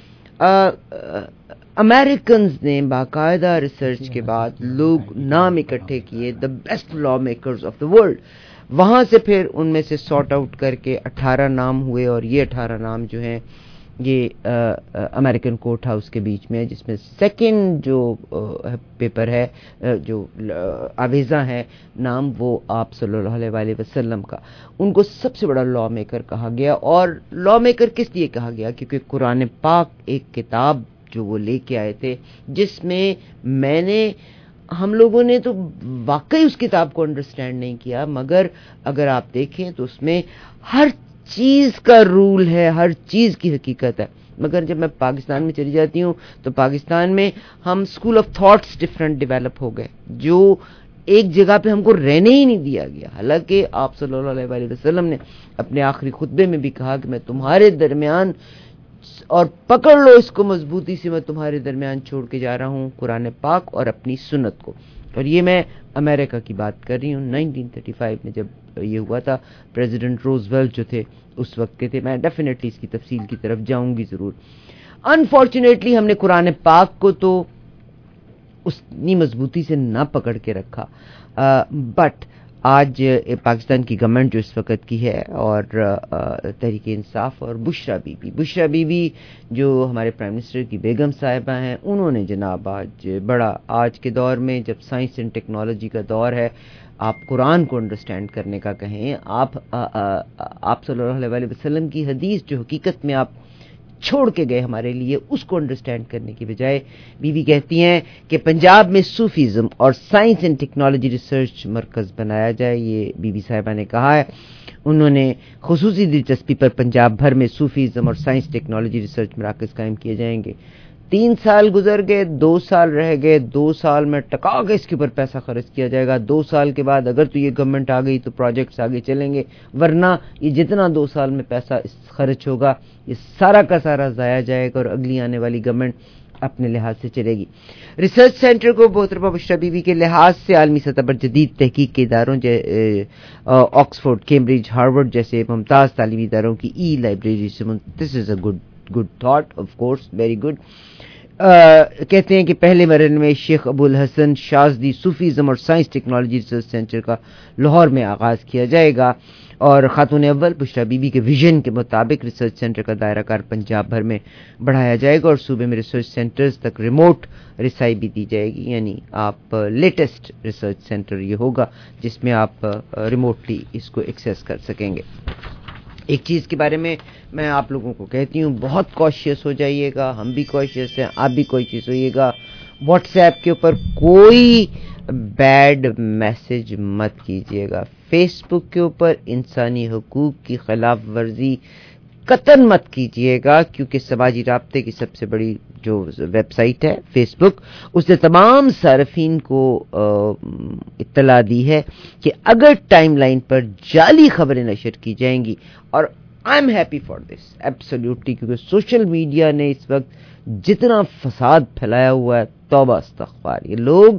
امریکنز نے باقاعدہ ریسرچ کے بعد لوگ نام اکٹھے کیے، the best law makers of the world. وہاں سے پھر ان میں سے سارٹ آؤٹ کر کے 18 نام ہوئے، اور یہ 18 نام جو ہیں یہ امریکن کورٹ ہاؤس کے بیچ میں، جس میں سیکنڈ جو پیپر ہے، جو آویزہ ہے نام، وہ آپ صلی اللہ علیہ وسلم کا. ان کو سب سے بڑا لا میکر کہا گیا. اور لا میکر کس لیے کہا گیا؟ کیونکہ قرآن پاک ایک کتاب جو وہ لے کے آئے تھے، جس میں ہم لوگوں نے تو واقعی اس کتاب کو انڈرسٹینڈ نہیں کیا، مگر اگر آپ دیکھیں تو اس میں ہر چیز کا رول ہے، ہر چیز کی حقیقت ہے. مگر جب میں پاکستان میں چلی جاتی ہوں تو پاکستان میں ہم school of thoughts different develop ہو گئے، جو ایک جگہ پہ ہم کو رہنے ہی نہیں دیا گیا. حالانکہ آپ صلی اللہ علیہ وسلم نے اپنے آخری خطبے میں بھی کہا کہ میں تمہارے درمیان، اور پکڑ لو اس کو مضبوطی سے، میں تمہارے درمیان چھوڑ کے جا رہا ہوں قرآن پاک اور اپنی سنت کو. اور یہ میں امریکہ کی بات کر رہی ہوں. 1935 میں جب یہ ہوا تھا، پریزیڈنٹ روزویلٹ جو تھے اس وقت کے تھے. میں ڈیفینیٹلی اس کی تفصیل کی طرف جاؤں گی ضرور. انفارچونیٹلی ہم نے قرآن پاک کو تو اتنی مضبوطی سے نہ پکڑ کے رکھا. بٹ آج پاکستان کی گورنمنٹ جو اس وقت کی ہے، اور تحریک انصاف اور بشرا بی بی جو ہمارے پرائم منسٹر کی بیگم صاحبہ ہیں، انہوں نے جناب آج کے دور میں جب سائنس اینڈ ٹیکنالوجی کا دور ہے، آپ قرآن کو انڈرسٹینڈ کرنے کا کہیں، آپ صلی اللہ علیہ وسلم کی حدیث جو حقیقت میں آپ چھوڑ کے گئے ہمارے لیے، اس کو انڈرسٹینڈ کرنے کی بجائے بی کہتی ہیں کہ پنجاب میں صوفیزم اور سائنس اینڈ ٹیکنالوجی ریسرچ مرکز بنایا جائے. یہ بی صاحبہ نے کہا ہے. انہوں نے خصوصی دلچسپی پر پنجاب بھر میں صوفیزم اور سائنس ٹیکنالوجی ریسرچ مراکز قائم کیے جائیں گے. 3 سال گزر گئے، 2 سال رہ گئے، 2 سال میں ٹکا کے اس کے اوپر پیسہ خرچ کیا جائے گا. 2 سال کے بعد اگر تو یہ گورنمنٹ آ گئی تو پروجیکٹس آگے چلیں گے، ورنہ یہ جتنا 2 سال میں پیسہ خرچ ہوگا یہ سارا کا سارا ضائع جائے گا، اور اگلی آنے والی گورنمنٹ اپنے لحاظ سے چلے گی. ریسرچ سینٹر کو محترمہ بشرا بی بی کے لحاظ سے عالمی سطح پر جدید تحقیق کے اداروں آکسفورڈ، کیمبرج، ہارورڈ جیسے ممتاز تعلیمی اداروں کی ای لائبریری سے this is a good thought, of course very good. کہتے ہیں کہ پہلے مرحلے میں شیخ ابو الحسن شاذلی صوفیزم اور سائنس ٹیکنالوجی ریسرچ سینٹر کا لاہور میں آغاز کیا جائے گا، اور خاتون اول بشرا بی بی کے ویژن کے مطابق ریسرچ سینٹر کا دائرہ کار پنجاب بھر میں بڑھایا جائے گا، اور صوبے میں ریسرچ سینٹرز تک ریموٹ رسائی بھی دی جائے گی. یعنی آپ لیٹسٹ ریسرچ سینٹر یہ ہوگا جس میں آپ ریموٹلی اس کو ایکسیس کر سکیں گے. ایک چیز کے بارے میں میں آپ لوگوں کو کہتی ہوں، بہت کوشیس ہو جائیے گا، ہم بھی کوشیس ہیں، آپ بھی کوشیس ہوئیے گا. واٹس ایپ کے اوپر کوئی بیڈ میسج مت کیجیے گا. فیس بک کے اوپر انسانی حقوق کی خلاف ورزی قطعاً مت کیجیے گا، کیونکہ سماجی رابطے کی سب سے بڑی جو ویب سائٹ ہے فیس بک، اس نے تمام صارفین کو اطلاع دی ہے کہ اگر ٹائم لائن پر جعلی خبریں نشر کی جائیں گی، اور I am happy for this absolutely, کیونکہ سوشل میڈیا نے اس وقت جتنا فساد پھیلایا ہوا ہے، توبہ استغفار. یہ لوگ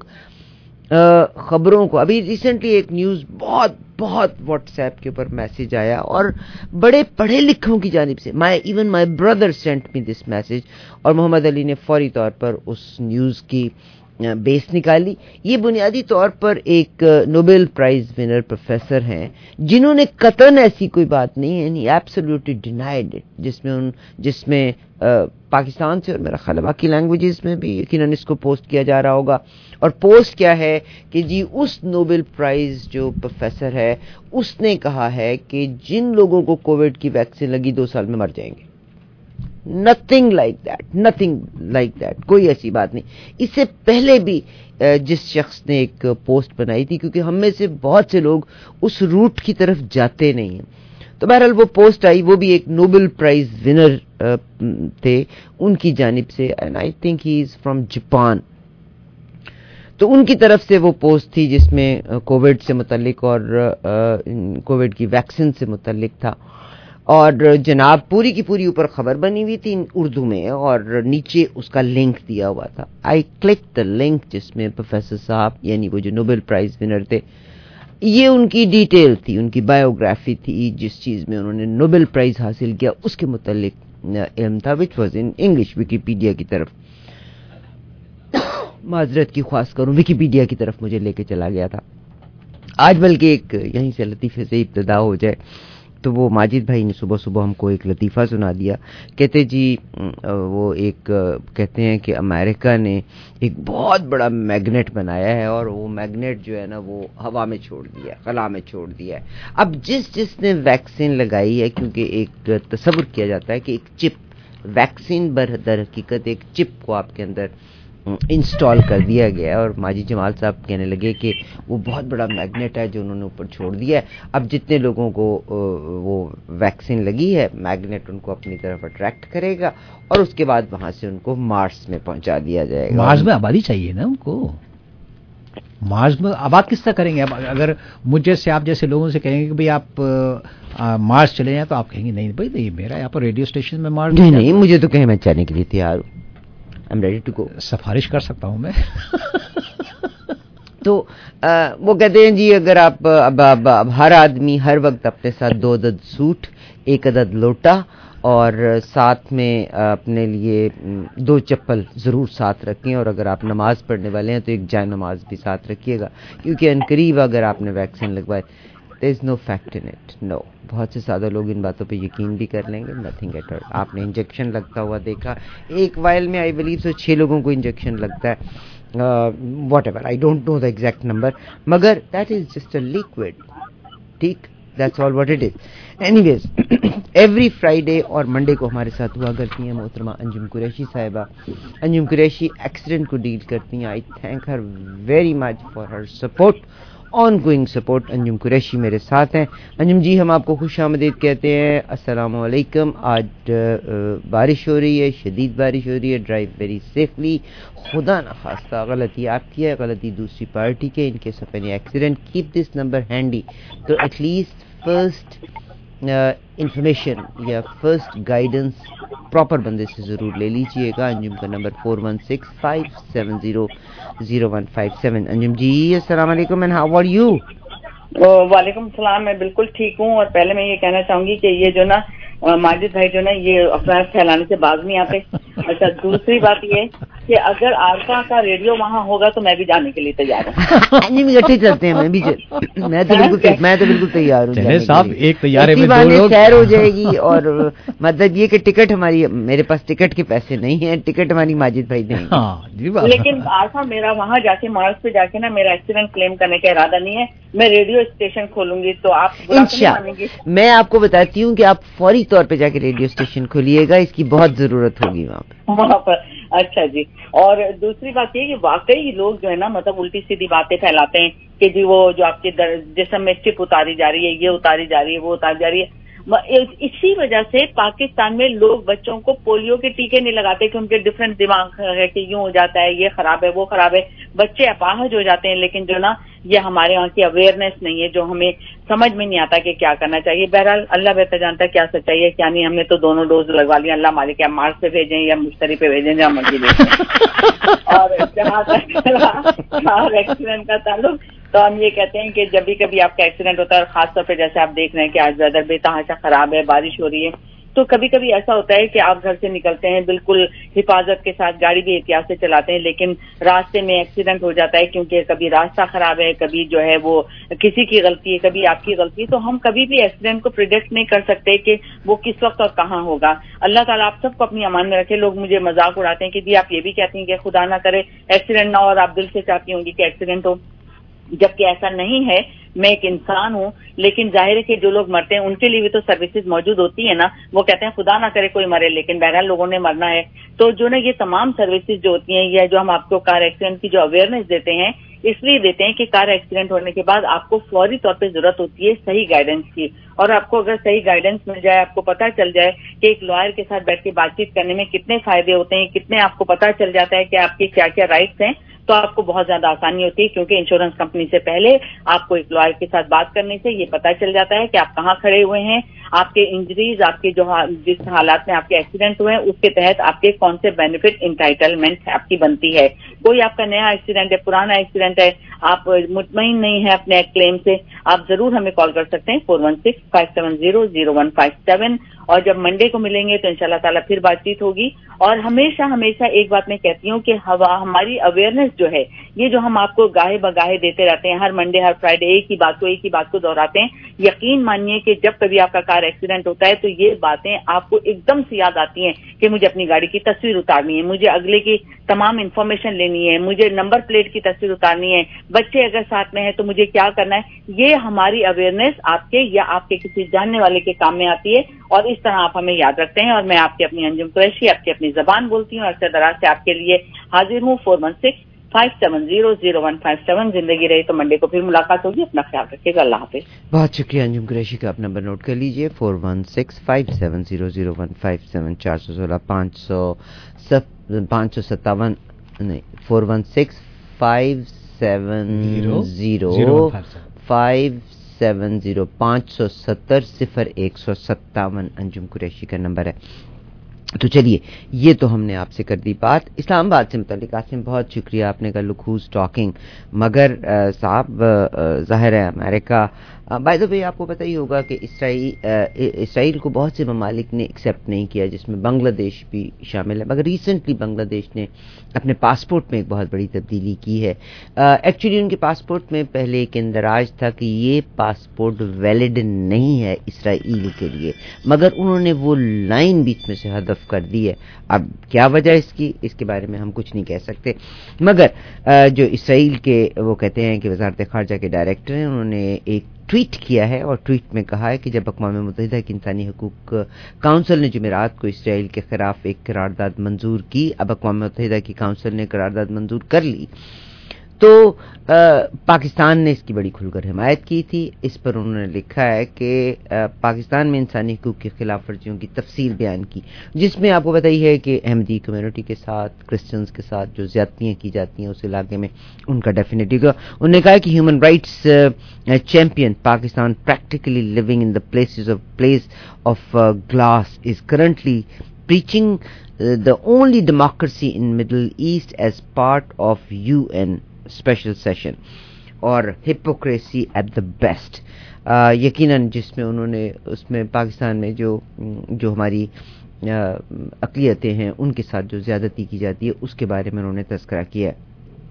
خبروں کو، ابھی ریسنٹلی ایک نیوز بہت واٹس ایپ کے اوپر میسج آیا، اور بڑے پڑھے لکھوں کی جانب سے، even my brother sent me this message, اور محمد علی نے فوری طور پر اس نیوز کی بیس نکالی. یہ بنیادی طور پر ایک نوبل پرائز ونر پروفیسر ہیں جنہوں نے قطعاً ایسی کوئی بات نہیں ہے، یعنی ایبسلیوٹلی ڈینائڈ اٹ، جس میں پاکستان سے اور میرا خیال ہے باقی لینگویجز میں بھی یقیناً اس کو پوسٹ کیا جا رہا ہوگا. اور پوسٹ کیا ہے کہ جی اس نوبل پرائز جو پروفیسر ہے اس نے کہا ہے کہ جن لوگوں کو کووڈ کی ویکسین لگی 2 سال میں مر جائیں گے. نتھنگ لائک دیٹ، کوئی ایسی بات نہیں. اس سے پہلے بھی جس شخص نے ایک پوسٹ بنائی تھی، کیونکہ ہم میں سے بہت سے لوگ اس روٹ کی طرف جاتے نہیں ہیں، تو بہرحال وہ پوسٹ آئی، وہ بھی ایک نوبل پرائز ونر تھے ان کی جانب سے، and I think he is from Japan. تو ان کی طرف سے وہ پوسٹ تھی جس میں کووڈ سے متعلق اور کووڈ کی ویکسین سے متعلق تھا، اور جناب پوری کی پوری اوپر خبر بنی ہوئی تھی اردو میں، اور نیچے اس کا لنک دیا ہوا تھا. آئی کلک دا لنک، جس میں پروفیسر صاحب یعنی وہ جو نوبل پرائز ونر تھے، یہ ان کی ڈیٹیل تھی، ان کی بایوگرافی تھی، جس چیز میں انہوں نے نوبل پرائز حاصل کیا اس کے متعلق علم تھا، which was in English. Wikipedia کی طرف معذرت کی خواست کروں، ویکیپیڈیا کی طرف مجھے لے کے چلا گیا تھا. آج بلکہ ایک یہیں سے لطیفے سے ابتدا ہو جائے، تو وہ ماجد بھائی نے صبح ہم کو ایک لطیفہ سنا دیا. کہتے جی وہ ایک کہتے ہیں کہ امریکہ نے ایک بہت بڑا میگنیٹ بنایا ہے، اور وہ میگنیٹ جو ہے نا وہ ہوا میں چھوڑ دیا ہے، خلا میں چھوڑ دیا ہے. اب جس نے ویکسین لگائی ہے، کیونکہ ایک تصور کیا جاتا ہے کہ ایک چپ، ویکسین در حقیقت ایک چپ کو آپ کے اندر انسٹال کر دیا گیا، اور ماجد جمال صاحب کہنے لگے کہ وہ بہت بڑا میگنیٹ ہے جو انہوں نے اوپر چھوڑ دیا ہے. اب جتنے لوگوں کو وہ ویکسین لگی ہے، میگنیٹ ان کو اپنی طرف اٹریکٹ کرے گا، اور اس کے بعد وہاں سے ان کو مارس میں پہنچا دیا جائے گا. مارس میں آبادی چاہیے نا ان کو. مارس میں آباد کس طرح کریں گے؟ اگر مجھ جیسے آپ جیسے لوگوں سے کہیں گے کہ بھائی آپ مارس چلے جائیں، تو آپ کہیں گے نہیں بھائی نہیں، میرا یہاں پر ریڈیو اسٹیشن میں مارس نہیں، مجھے تو کہیں میں جانے کے لیے تیار ہوں. I'm ready to go. سفارش کر سکتا ہوں میں. تو وہ کہتے ہیں جی اگر آپ اب ہر آدمی ہر وقت اپنے ساتھ 2 عدد سوٹ، 1 عدد لوٹا، اور ساتھ میں اپنے لیے 2 چپل ضرور ساتھ رکھیں، اور اگر آپ نماز پڑھنے والے ہیں تو ایک جائے نماز بھی ساتھ رکھیے گا، کیونکہ عنقریب اگر آپ نے ویکسین لگوائے there is no fact in it. No. بہت سے سادہ لوگ ان باتوں پہ یقین بھی کر لیں گے. nothing at all. آپ نے انجیکشن لگتا ہوا دیکھا، ایک وائل میں آئی بلیو 6 لوگوں کو انجیکشن لگتا ہے، whatever I don't know the exact number, مگر that is just a liquid. ٹھیک، that's all what it is. Anyways every Friday اور منڈے کو ہمارے ساتھ ہوا کرتی ہیں محترمہ انجم قریشی صاحبہ. انجم قریشی ایکسیڈنٹ کو ڈیل کرتی ہیں. I thank her very much for her support, ongoing support. Anjum Qureshi میرے ساتھ ہیں. انجم جی ہم آپ کو خوش آمدید کہتے ہیں. السلام علیکم. آج بارش ہو رہی ہے، شدید بارش ہو رہی ہے. Drive very safely. خدا نخواستہ غلطی آپ کی ہے، غلطی دوسری پارٹی کے، in case of any accident keep this number handy. تو ایٹ لیسٹ فرسٹ انفارمیشن یا فرسٹ گائیڈنس پراپر بندے سے ضرور لے لیجئے گا. انجم کا نمبر 4165700157. انجم جی السلام علیکم اینڈ ہاؤ آر یو؟ وعلیکم السلام، میں بالکل ٹھیک ہوں. اور پہلے میں یہ کہنا چاہوں گی کہ یہ جو نا ماجد بھائی جو نا یہ افواہ پھیلانے سے باز نہیں آتے. اچھا، دوسری بات یہ کہ کہ اگر آرسا کا ریڈیو وہاں ہوگا تو میں بھی جانے کے لیے تیار ہوں. اکٹھے چلتے ہیں, میں تو بالکل تیار ہوں. چلے صاحب, ایک تیارے میں دو لوگ, سیر ہو جائے گی. اور مطلب یہ کہ ٹکٹ ہماری, میرے پاس ٹکٹ کے پیسے نہیں ہیں, ٹکٹ ہماری ماجد بھائی دیں گے. لیکن آرسا میرا وہاں جا کے مارس پہ جا کے نا میرا ایکسیڈنٹ کلیم کرنے کا ارادہ نہیں ہے. میں ریڈیو اسٹیشن کھولوں گی تو آپ مانیں گے. میں آپ کو بتاتی ہوں کہ آپ فوری طور پہ جا کے ریڈیو اسٹیشن کھولیے گا, اس کی بہت ضرورت ہوگی وہاں پر. اچھا جی. اور دوسری بات یہ کہ واقعی لوگ جو ہے نا مطلب الٹی سیدھی باتیں پھیلاتے ہیں کہ جی وہ جو آپ کے جسم میں چپ اتاری جا رہی ہے, یہ اتاری جا رہی ہے, وہ اتاری جا رہی ہے. اسی وجہ سے پاکستان میں لوگ بچوں کو پولیو کے ٹیکے نہیں لگاتے کہ ان کے ڈفرینٹ دماغ ہے کہ یوں ہو جاتا ہے, یہ خراب ہے, وہ خراب ہے. بچے اپاہج ہو جاتے ہیں. لیکن جو نا یہ ہمارے یہاں کی اویئرنیس نہیں ہے, جو ہمیں سمجھ میں نہیں آتا کہ کیا کرنا چاہیے. بہرحال اللہ بہتر جانتا ہے کیا سچائی ہے کیا نہیں. ہم نے تو دونوں ڈوز لگوا لیا. اللہ مالک ہے, مارس پہ بھیجیں یا مشتری پہ بھیجیں, جہاں مرضی بھیجیں. اور جہاں تک ایکسیڈنٹ کا تعلق, تو ہم یہ کہتے ہیں کہ جب بھی کبھی آپ کا ایکسیڈنٹ ہوتا ہے, اور خاص طور پہ جیسے آپ دیکھ رہے ہیں کہ آج ویدر بے تحاشا خراب ہے, بارش ہو رہی ہے, تو کبھی کبھی ایسا ہوتا ہے کہ آپ گھر سے نکلتے ہیں بالکل حفاظت کے ساتھ, گاڑی بھی احتیاط سے چلاتے ہیں, لیکن راستے میں ایکسیڈنٹ ہو جاتا ہے کیونکہ کبھی راستہ خراب ہے, کبھی جو ہے وہ کسی کی غلطی ہے, کبھی آپ کی غلطی ہے. تو ہم کبھی بھی ایکسیڈنٹ کو پریڈکٹ نہیں کر سکتے کہ وہ کس وقت اور کہاں ہوگا. اللہ تعالیٰ آپ سب کو اپنی امان میں رکھے. لوگ مجھے مذاق اڑاتے ہیں کہ جی آپ یہ بھی کہتے ہیں کہ خدا نہ کرے ایکسیڈنٹ نہ ہو, اور آپ دل سے چاہتی ہوں گی کہ ایکسیڈنٹ ہو, جبکہ ایسا نہیں ہے. میں ایک انسان ہوں, لیکن ظاہر ہے کہ جو لوگ مرتے ہیں ان کے لیے بھی تو سروسز موجود ہوتی ہیں نا. وہ کہتے ہیں خدا نہ کرے کوئی مرے, لیکن بہرحال لوگوں نے مرنا ہے. تو جو نا یہ تمام سروسز جو ہوتی ہیں, یا جو ہم آپ کو کار ایکسیڈنٹ کی جو اویئرنیس دیتے ہیں, اس لیے دیتے ہیں کہ کار ایکسیڈنٹ ہونے کے بعد آپ کو فوری طور پہ ضرورت ہوتی ہے صحیح گائیڈنس کی. اور آپ کو اگر صحیح گائیڈنس مل جائے, آپ کو پتہ چل جائے کہ ایک لائر کے ساتھ بیٹھ کے بات چیت کرنے میں کتنے فائدے ہوتے ہیں, کتنے آپ کو پتہ چل جاتا ہے کہ آپ کے کیا کیا رائٹس ہیں, تو آپ کو بہت زیادہ آسانی ہوتی ہے. کیونکہ انشورنس کمپنی سے پہلے آپ کو ایک لائر کے ساتھ بات کرنے سے یہ پتہ چل جاتا ہے کہ آپ کہاں کھڑے ہوئے ہیں, آپ کے انجریز, آپ کے جو جس حالات میں آپ کے ایکسیڈنٹ ہوئے ہیں اس کے تحت آپ کے کون سے بینیفٹ انٹائٹلمنٹ آپ کی بنتی ہے. کوئی آپ کا نیا ایکسیڈنٹ ہے, پرانا ایکسیڈنٹ ہے, آپ مطمئن نہیں ہیں اپنے کلیم سے, آپ ضرور ہمیں کال کر سکتے ہیں 416-570-0157. اور جب منڈے کو ملیں گے تو انشاءاللہ تعالیٰ پھر بات چیت ہوگی. اور ہمیشہ ایک بات میں کہتی ہوں کہ ہماری اویئرنیس جو ہے, یہ جو ہم آپ کو گاہے بگاہے دیتے رہتے ہیں, ہر منڈے ہر فرائیڈے ایک ہی بات کو دہراتے ہیں, یقین مانیے کہ جب کبھی آپ کا کار ایکسیڈنٹ ہوتا ہے تو یہ باتیں آپ کو ایک دم سے یاد آتی ہیں کہ مجھے اپنی گاڑی کی تصویر اتارنی ہے, مجھے اگلے کی تمام انفارمیشن لینی ہے, مجھے نمبر پلیٹ کی تصویر اتارنی ہے, بچے اگر ساتھ میں ہیں تو مجھے کیا کرنا ہے. یہ ہماری اویئرنیس آپ کے یا آپ کے کسی جاننے والے کے کام میں آتی ہے, اور اس طرح آپ ہمیں یاد رکھتے ہیں. اور میں آپ کی اپنی انجم قریشی, آپ کی اپنی زبان بولتی ہوں, اکثر دراز سے آپ کے لیے حاضر ہوں. 416-570-0157. زندگی رہی تو منڈے کو پھر ملاقات ہوگی. اپنا خیال رکھیے گا. اللہ حافظ. بہت شکریہ انجم قریشی کا. آپ نمبر نوٹ کر لیجئے 416-570-0157. 416-570-0157 انجم قریشی کا نمبر ہے. تو چلیے, یہ تو ہم نے آپ سے کر دی بات اسلام آباد سے متعلق. آسم بہت شکریہ, آپ نے کہا لک ہوز ٹاکنگ, مگر صاحب ظاہر ہے امریکہ, بائی دا وے آپ کو پتہ ہی ہوگا کہ اسرائیل کو بہت سے ممالک نے ایکسیپٹ نہیں کیا, جس میں بنگلہ دیش بھی شامل ہے. مگر ریسنٹلی بنگلہ دیش نے اپنے پاسپورٹ میں ایک بہت بڑی تبدیلی کی ہے. ایکچولی ان کے پاسپورٹ میں پہلے ایک اندراج تھا کہ یہ پاسپورٹ ویلڈ نہیں ہے اسرائیل کے لیے, مگر انہوں نے وہ لائن بیچ میں سے حذف کر دی ہے. اب کیا وجہ اس کے بارے میں ہم کچھ نہیں کہہ سکتے, مگر جو اسرائیل کے وہ کہتے ہیں کہ وزارت خارجہ کے ڈائریکٹر ہیں, انہوں نے ایک ٹویٹ کیا ہے, اور ٹویٹ میں کہا ہے کہ جب اقوام متحدہ کی انسانی حقوق کونسل نے جمعرات کو اسرائیل کے خلاف ایک قرارداد منظور کی, اب اقوام متحدہ کی کونسل نے قرارداد منظور کر لی, تو پاکستان نے اس کی بڑی کھل کر حمایت کی تھی. اس پر انہوں نے لکھا ہے کہ پاکستان میں انسانی حقوق کی خلاف ورزیوں کی تفصیل بیان کی, جس میں آپ کو پتہ ہی ہے کہ احمدی کمیونٹی کے ساتھ, کرسچنز کے ساتھ جو زیادتیاں کی جاتی ہیں اس علاقے میں, ان کا ڈیفینیٹلی کا. انہوں نے کہا کہ human rights champion Pakistan practically living in the place of glass is currently preaching the only democracy in Middle East as part of UN special session اور hypocrisy at the best. یقیناً جس میں انہوں نے اس میں پاکستان میں جو ہماری اقلیتیں ہیں ان کے ساتھ جو زیادتی کی جاتی ہے اس کے بارے میں انہوں نے تذکرہ کیا ہے.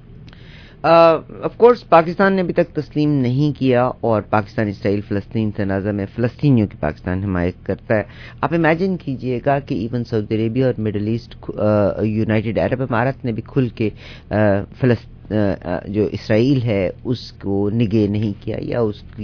آف کورس پاکستان نے ابھی تک تسلیم نہیں کیا اور پاکستان اسرائیل فلسطین تنازع میں فلسطینیوں کی پاکستان حمایت کرتا ہے. آپ امیجن کیجئے گا کہ ایون سعودی عربیہ اور مڈل ایسٹ یونائٹڈ عرب امارات نے بھی کھل کے جو اسرائیل ہے اس کو نگے نہیں کیا یا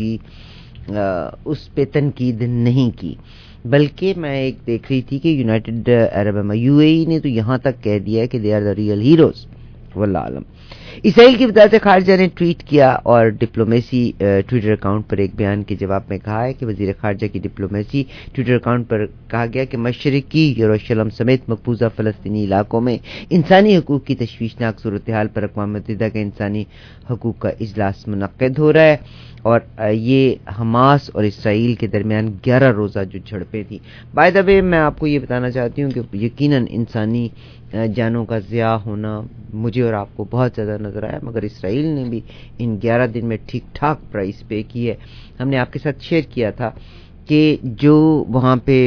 اس پہ تنقید نہیں کی، بلکہ میں ایک دیکھ رہی تھی کہ یونائٹڈ عرب UAE نے تو یہاں تک کہہ دیا ہے کہ they are the real heroes. واللہ عالم. اسرائیل کی وزارت خارجہ نے ٹویٹ کیا اور ڈپلومیسی ٹویٹر اکاؤنٹ پر ایک بیان کے جواب میں کہا ہے کہ وزیر خارجہ کی ڈپلومیسی ٹویٹر اکاؤنٹ پر کہا گیا کہ مشرقی یروشلم سمیت مقبوضہ فلسطینی علاقوں میں انسانی حقوق کی تشویشناک صورتحال پر اقوام متحدہ کا انسانی حقوق کا اجلاس منعقد ہو رہا ہے. اور یہ حماس اور اسرائیل کے درمیان 11 روزہ جو جھڑپیں تھیں. بائی دا وے میں آپ کو یہ بتانا چاہتی ہوں کہ یقیناً انسانی جانوں کا ضیاع ہونا مجھے اور آپ کو بہت زیادہ نظر آیا، مگر اسرائیل نے بھی ان 11 دن میں ٹھیک ٹھاک پرائس پے کی ہے. ہم نے آپ کے ساتھ شیئر کیا تھا کہ جو وہاں پہ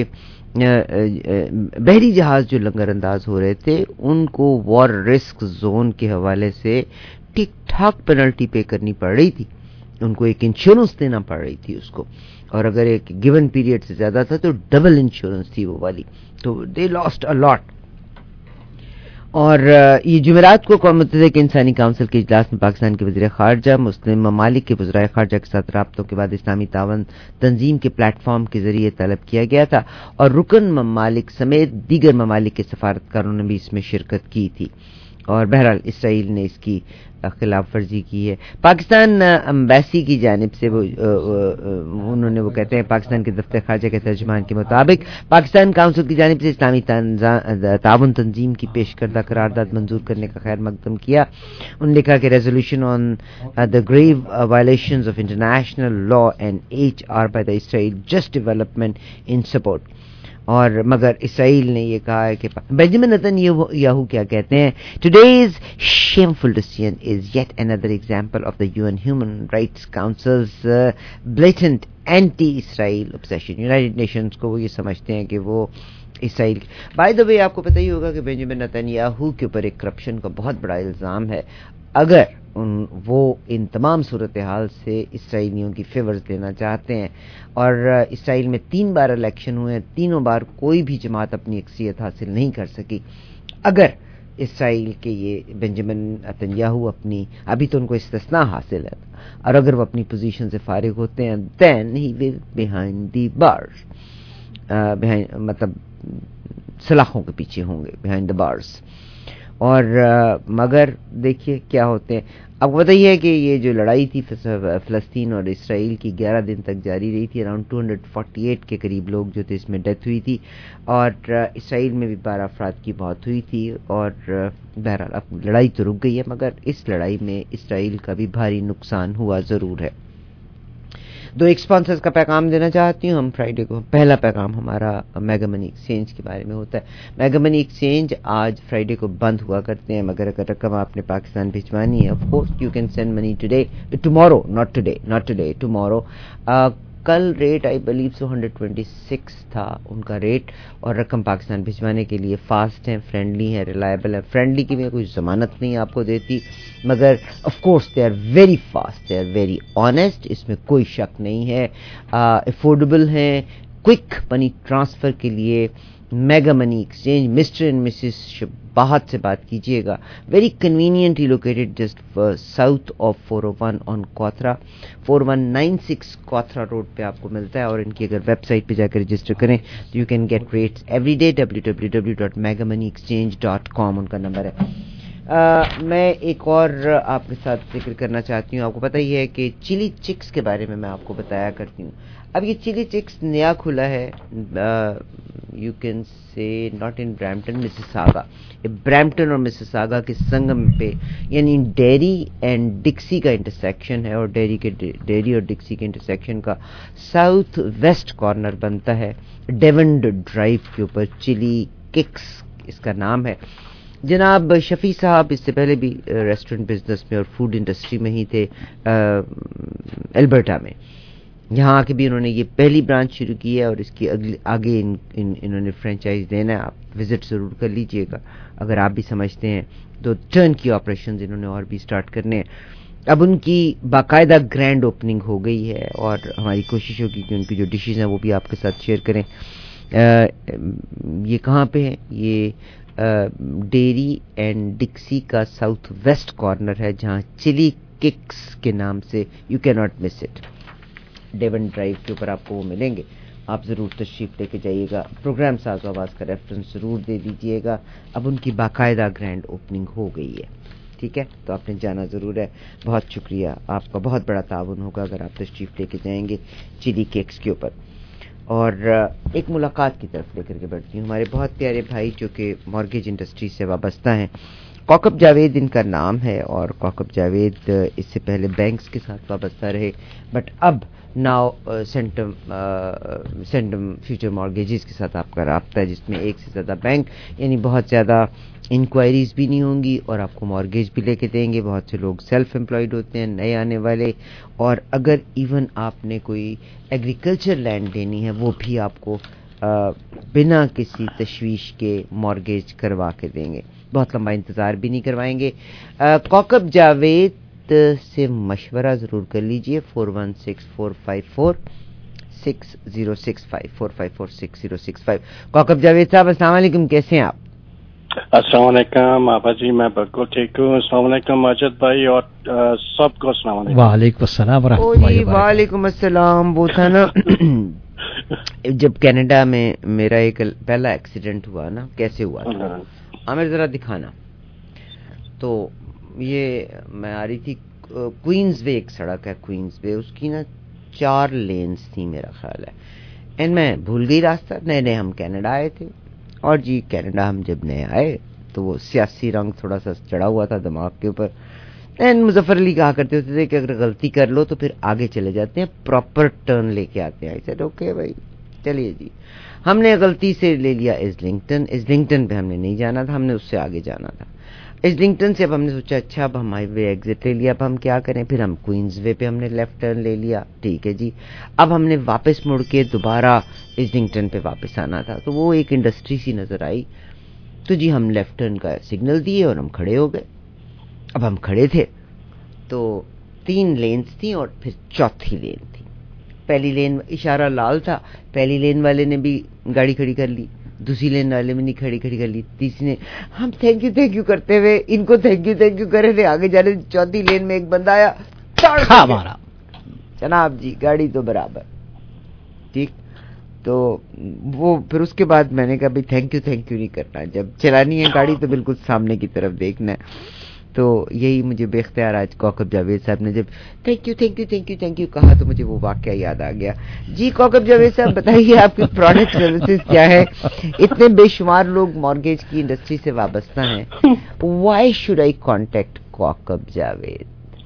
بحری جہاز جو لنگر انداز ہو رہے تھے ان کو وار رسک زون کے حوالے سے ٹھیک ٹھاک پینلٹی پے کرنی پڑ رہی تھی، ان کو ایک انشورنس دینا پڑ رہی تھی اس کو، اور اگر ایک گیون پیریڈ سے زیادہ تھا تو ڈبل انشورنس تھی وہ والی، تو دے لاسٹ اے لاٹ. اور یہ جمعرات کو اقوام متحدہ کے انسانی کونسل کے اجلاس میں پاکستان کے وزیر خارجہ مسلم ممالک کے وزرائے خارجہ کے ساتھ رابطوں کے بعد اسلامی تعاون تنظیم کے پلیٹ فارم کے ذریعے طلب کیا گیا تھا اور رکن ممالک سمیت دیگر ممالک کے سفارتکاروں نے بھی اس میں شرکت کی تھی. اور بہرحال اسرائیل نے اس کی خلاف ورزی کی ہے. پاکستان امبیسی کی جانب سے انہوں نے وہ کہتے ہیں پاکستان کے دفتر خارجہ کے ترجمان کے مطابق پاکستان کونسل کی جانب سے اسلامی تعاون تنظیم کی پیش کردہ قرارداد منظور کرنے کا خیر مقدم کیا. انہوں نے کہا کہ resolution on the grave violations of international law and HR by the Israel just development in support. اور مگر اسرائیل نے یہ کہا ہے کہ بنجامن نتنیاہو کیا کہتے ہیں، Today's shameful decision is yet another example of the UN Human Rights Council's blatant anti-Israel obsession. United Nations کو وہ یہ سمجھتے ہیں کہ وہ اسرائیل. بائی دا وے آپ کو پتہ ہی ہوگا کہ بنجامن نتنیاہو کے اوپر ایک کرپشن کا بہت بڑا الزام ہے. اگر وہ ان تمام صورتحال سے اسرائیلیوں کی فیورز لینا چاہتے ہیں، اور اسرائیل میں 3 بار الیکشن ہوئے ہیں، تینوں بار کوئی بھی جماعت اپنی اکثریت حاصل نہیں کر سکی. اگر اسرائیل کے یہ بنجامن نتنیاہو اپنی ابھی تو ان کو استثناء حاصل ہے، اور اگر وہ اپنی پوزیشن سے فارغ ہوتے ہیں then he will behind the bars مطلب سلاخوں کے پیچھے ہوں گے behind the bars. اور مگر دیکھیے کیا ہوتے ہیں. اب بتائیے کہ یہ جو لڑائی تھی فلسطین اور اسرائیل کی 11 دن تک جاری رہی تھی. اراؤنڈ 248 کے قریب لوگ جو تھے اس میں ڈیتھ ہوئی تھی، اور اسرائیل میں بھی 12 افراد کی موت ہوئی تھی. اور بہرحال اب لڑائی تو رک گئی ہے، مگر اس لڑائی میں اسرائیل کا بھی بھاری نقصان ہوا ضرور ہے. 2 اسپانسرز کا پیغام دینا چاہتی ہوں. ہم فرائیڈے کو پہلا پیغام ہمارا میگا منی ایکسچینج کے بارے میں ہوتا ہے. میگا منی ایکسچینج آج فرائیڈے کو بند ہوا کرتے ہیں، مگر اگر رقم آپ نے پاکستان بھجوانی ہے of course you can send money tomorrow not today tomorrow. کل ریٹ آئی بلیو سو 126 تھا ان کا ریٹ، اور رقم پاکستان بھجوانے کے لیے فاسٹ ہیں، فرینڈلی ہیں، ریلائبل ہیں. فرینڈلی کی میں کوئی ضمانت نہیں آپ کو دیتی، مگر of course they are very fast, they are very honest, اس میں کوئی شک نہیں ہے. افورڈیبل ہیں. کوئک منی ٹرانسفر کے لیے mega money exchange Mr and Mrs Shabahat سے بات کیجیے گا. Very conveniently located just south of 401 on Cawthra. 4196 Cawthra Road پہ آپ کو ملتا ہے. اور ان کی اگر ویب سائٹ پہ جا کر رجسٹر کریں تو you can get rates every day. www.megamoneyexchange.com ان کا نمبر ہے. میں ایک اور آپ کے ساتھ ذکر کرنا چاہتی ہوں. آپ کو پتہ ہی ہے کہ چلی چکس کے بارے میں آپ کو بتایا کرتی ہوں. اب یہ چلی چکس نیا کھلا ہے، you can say not in Brampton, Mississauga. یہ برامپٹن اور مسیساگا کے سنگم پہ، یعنی ڈیری اینڈ ڈکسی کا انٹرسیکشن ہے، اور ڈیری اور ڈکسی کے انٹرسیکشن کا ساؤتھ ویسٹ کارنر بنتا ہے ڈیونڈ ڈرائیو کے اوپر. چلی ککس اس کا نام ہے. جناب شفیع صاحب اس سے پہلے بھی ریسٹورنٹ بزنس میں اور فوڈ انڈسٹری میں ہی تھے البرٹا میں. یہاں آ کے بھی انہوں نے یہ پہلی برانچ شروع کی ہے اور اس کی آگے انہوں نے فرینچائز دینا ہے. آپ وزٹ ضرور کر لیجئے گا اگر آپ بھی سمجھتے ہیں تو. ٹرن کی آپریشنز انہوں نے اور بھی سٹارٹ کرنے ہیں. اب ان کی باقاعدہ گرینڈ اوپننگ ہو گئی ہے اور ہماری کوشش ہوگی کہ ان کی جو ڈشز ہیں وہ بھی آپ کے ساتھ شیئر کریں. یہ کہاں پہ ہے؟ یہ ڈیری اینڈ ڈکسی کا ساؤتھ ویسٹ کارنر ہے جہاں چلی ککس کے نام سے. You can not miss it. Devon Drive کے اوپر آپ کو وہ ملیں گے. آپ ضرور تشریف لے کے جائیے گا. پروگرام ساز آواز کا ریفرنس ضرور دے دیجیے گا. اب ان کی باقاعدہ گرینڈ اوپننگ ہو گئی ہے. ٹھیک ہے, تو آپ نے جانا ضرور ہے. بہت شکریہ, آپ کا بہت بڑا تعاون ہوگا اگر آپ تشریف لے کے جائیں گے چلی کیکس کے اوپر. اور ایک ملاقات کی طرف لے کر کے بڑھتی ہوں. ہمارے بہت پیارے بھائی جو کہ مارگیج انڈسٹری سے وابستہ ہیں, کوکب جاوید ان کا نام ہے, اور کوکب جاوید اس سے پہلے بینکس کے ساتھ وابستہ رہے, بٹ اب ناؤ سینٹم فیوچر مارگیجز کے ساتھ آپ کا رابطہ ہے, جس میں ایک سے زیادہ بینک, یعنی بہت زیادہ انکوائریز بھی نہیں ہوں گی اور آپ کو مارگیج بھی لے کے دیں گے. بہت سے لوگ سیلف امپلائڈ ہوتے ہیں, نئے آنے والے, اور اگر ایون آپ نے کوئی ایگریکلچر لینڈ لینی ہے وہ بھی آپ کو بنا کسی تشویش کے مارگیج کروا کے دیں گے. بہت لمبا انتظار بھی نہیں کروائیں گے. کوکب جاوید سے مشورہ ضرور کر لیجئے. 4164546065 4546065. کوکب جاوید صاحب السلام علیکم, کیسے ہیں آپ؟ السلام علیکم آبا جی, میں بالکل ٹھیک ہوں. السلام علیکم ماجد بھائی اور سب کو السلام علیکم. وعلیکم السلام ورحمۃ اللہ وبرکاتہ. وعلیکم السلام. وہ تھا نا جب کینیڈا میں میرا ایک پہلا ایکسیڈنٹ ہوا نا, کیسے ہوا تھا عامر ذرا دکھانا. تو یہ میں آ رہی تھی کوئنز وے, ایک سڑک ہے کوئنز وے, اس کی نا 4 لینز تھی میرا خیال ہے, اینڈ میں بھول گئی راستہ. نئے نئے ہم کینیڈا آئے تھے, اور جی کینیڈا ہم جب نئے آئے تو وہ سیاسی رنگ تھوڑا سا چڑھا ہوا تھا دماغ کے اوپر. اینڈ مظفر علی کہا کرتے ہوتے تھے کہ اگر غلطی کر لو تو پھر آگے چلے جاتے ہیں, پراپر ٹرن لے کے آتے ہیں. ایسے اوکے بھائی چلیے جی. ہم نے غلطی سے لے لیا ایزلنگٹن پہ ہم نے نہیں جانا تھا, ہم نے اس سے آگے جانا تھا. ایزلنگٹن سے اب ہم نے سوچا اچھا اب ہم ہائی وے ایگزٹ لے لیا, اب ہم کیا کریں. پھر ہم کوئنز وے پہ ہم نے لیفٹ ٹرن لے لیا. ٹھیک ہے جی, اب ہم نے واپس مڑ کے دوبارہ ایزلنگٹن پہ واپس آنا تھا. تو وہ ایک انڈسٹری سی نظر آئی, تو جی ہم لیفٹ ٹرن کا سگنل دیے اور ہم کھڑے ہو گئے. اب ہم کھڑے تھے تو 3 لینز تھیں اور پھر چوتھی لین تھی. پہلی لین اشارہ لال تھا, پہلی لین والے نے بھی گاڑی کھڑی کر لی, دوسری لین والے میں نہیں کھڑی کر لی, تیسری نے ہم تھینک یو کرتے ہوئے ان کو تھینک یو کرے تھے. آگے جانے چوتھی لین میں ایک بندہ آیا, ہمارا جناب جی گاڑی تو برابر ٹھیک. تو وہ پھر اس کے بعد میں نے کہا بھائی تھینک یو نہیں کرنا, جب چلانی ہے گاڑی تو بالکل سامنے کی طرف دیکھنا ہے. تو یہی مجھے بے اختیار آج کوکب جاوید صاحب نے جب تھینک یو کہا تو مجھے وہ واقعہ یاد آ گیا. جی کوکب جاوید صاحب بتائیے آپ کی پروڈکٹ سروسز کیا ہے؟ اتنے بے شمار لوگ مارگیج کی انڈسٹری سے وابستہ ہیں, why should I contact Kokab Javed?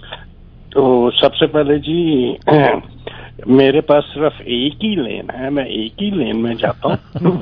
تو سب سے پہلے جی میرے پاس صرف ایک ہی لین ہے, میں ایک ہی لین میں جاتا ہوں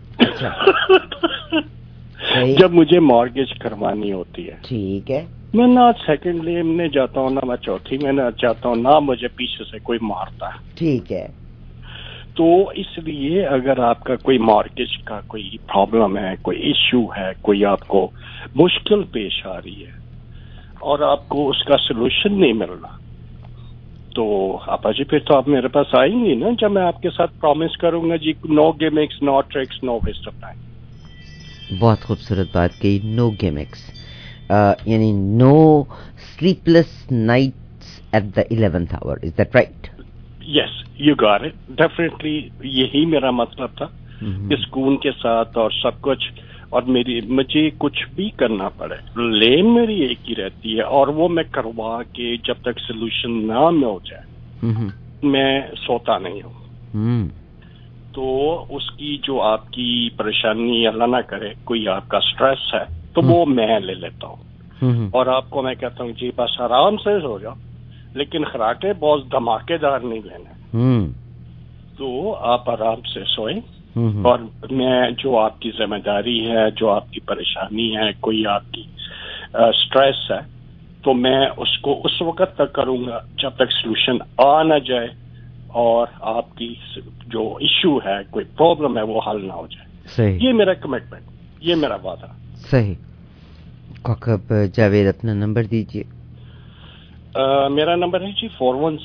جب مجھے مارگیج کروانی ہوتی ہے. ٹھیک ہے, میں نہ سیکنڈ لین میں جاتا ہوں, نہ میں چوتھی میں جاتا ہوں, نہ مجھے پیچھے سے کوئی مارتا ہے. ٹھیک ہے, تو اس لیے اگر آپ کا کوئی مارگیج کا کوئی پرابلم ہے, کوئی ایشو ہے, کوئی آپ کو مشکل پیش آ رہی ہے اور آپ کو اس کا سلوشن نہیں مل رہا, تو آپا جی پھر تو آپ میرے پاس آئیں گی نا, جب میں آپ کے ساتھ پرومس کروں گا جی no gimmicks, no tricks, no waste of time. بہت خوبصورت بات کہی, نو گیمکس, یعنی no sleepless nights at the 11th hour, is that right? Yes you got it, definitely یہی میرا مطلب تھا کہ سکون کے ساتھ اور سب کچھ, اور مجھے کچھ بھی کرنا پڑے, لین میری ایک ہی رہتی ہے اور وہ میں کروا کے جب تک سلوشن نہ ہو جائے میں سوتا نہیں ہوں. تو اس کی جو آپ کی پریشانی اللہ نہ کرے کوئی آپ کا سٹریس ہے تو وہ میں لے لیتا ہوں, اور آپ کو میں کہتا ہوں جی بس آرام سے سو جاؤ, لیکن خراٹے بہت دھماکے دار نہیں لینے, تو آپ آرام سے سوئیں. اور میں جو آپ کی ذمہ داری ہے, جو آپ کی پریشانی ہے, کوئی آپ کی سٹریس ہے, تو میں اس کو اس وقت تک کروں گا جب تک سلوشن آ نہ جائے, और आपकी जो इशू है, कोई प्रॉब्लम है, वो हल ना हो जाए। सही। ये मेरा कमिटमेंट, ये मेरा वादा। सही। कॉकब जावेद अपना नंबर दीजिए। मेरा नंबर है जी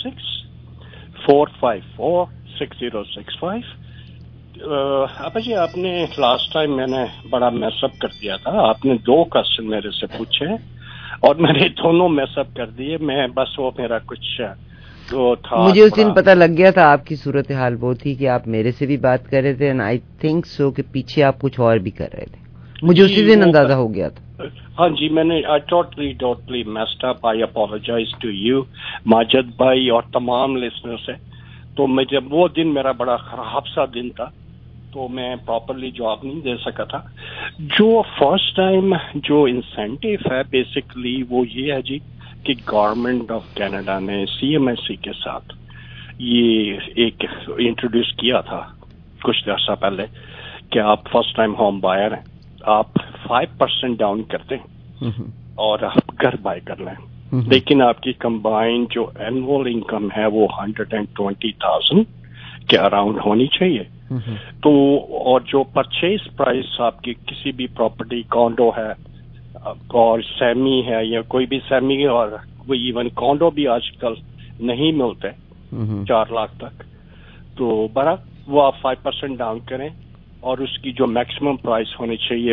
416-454-6065। आपा जी, आपने लास्ट टाइम मैंने बड़ा मैसअप कर दिया था। आपने 2 क्वेश्चन मेरे से पूछे और मैंने दोनों मैसअप कर दिए। मैं बस वो मेरा कुछ तो था, मुझे उस दिन पता लग गया था आपकी सूरत हाल वो थी कि आप मेरे से भी बात कर रहे थे एंड आई थिंक सो कि पीछे आप कुछ और भी कर रहे थे। मुझे उसी दिन अंदाजा हो गया था। हाँ जी, मैंने I totally messed up. I apologise to you Majid भाई और तमाम लिसनर्स से। तो मैं जब वो दिन मेरा बड़ा खराब सा दिन था, तो मैं प्रॉपरली जवाब नहीं दे सका था। जो फर्स्ट टाइम जो इंसेंटिव है बेसिकली वो ये है जी कि गवर्नमेंट ऑफ कनाडा ने CMHC के साथ ये एक इंट्रोड्यूस किया था कुछ अर्सा पहले कि आप फर्स्ट टाइम होम बायर हैं, आप 5% डाउन कर दें और आप घर बाय कर लें, लेकिन आपकी कंबाइंड जो एनुअल इनकम है वो 120,000 के अराउंड होनी चाहिए। तो और जो परचेज प्राइस आपकी किसी भी प्रॉपर्टी, कॉन्डो है और सेमी है या कोई भी सेमी, और वो इवन कॉन्डो भी आजकल नहीं मिलते 4 लाख तक, तो बड़ा वो आप 5% डाउन करें और उसकी जो मैक्सिमम प्राइस होनी चाहिए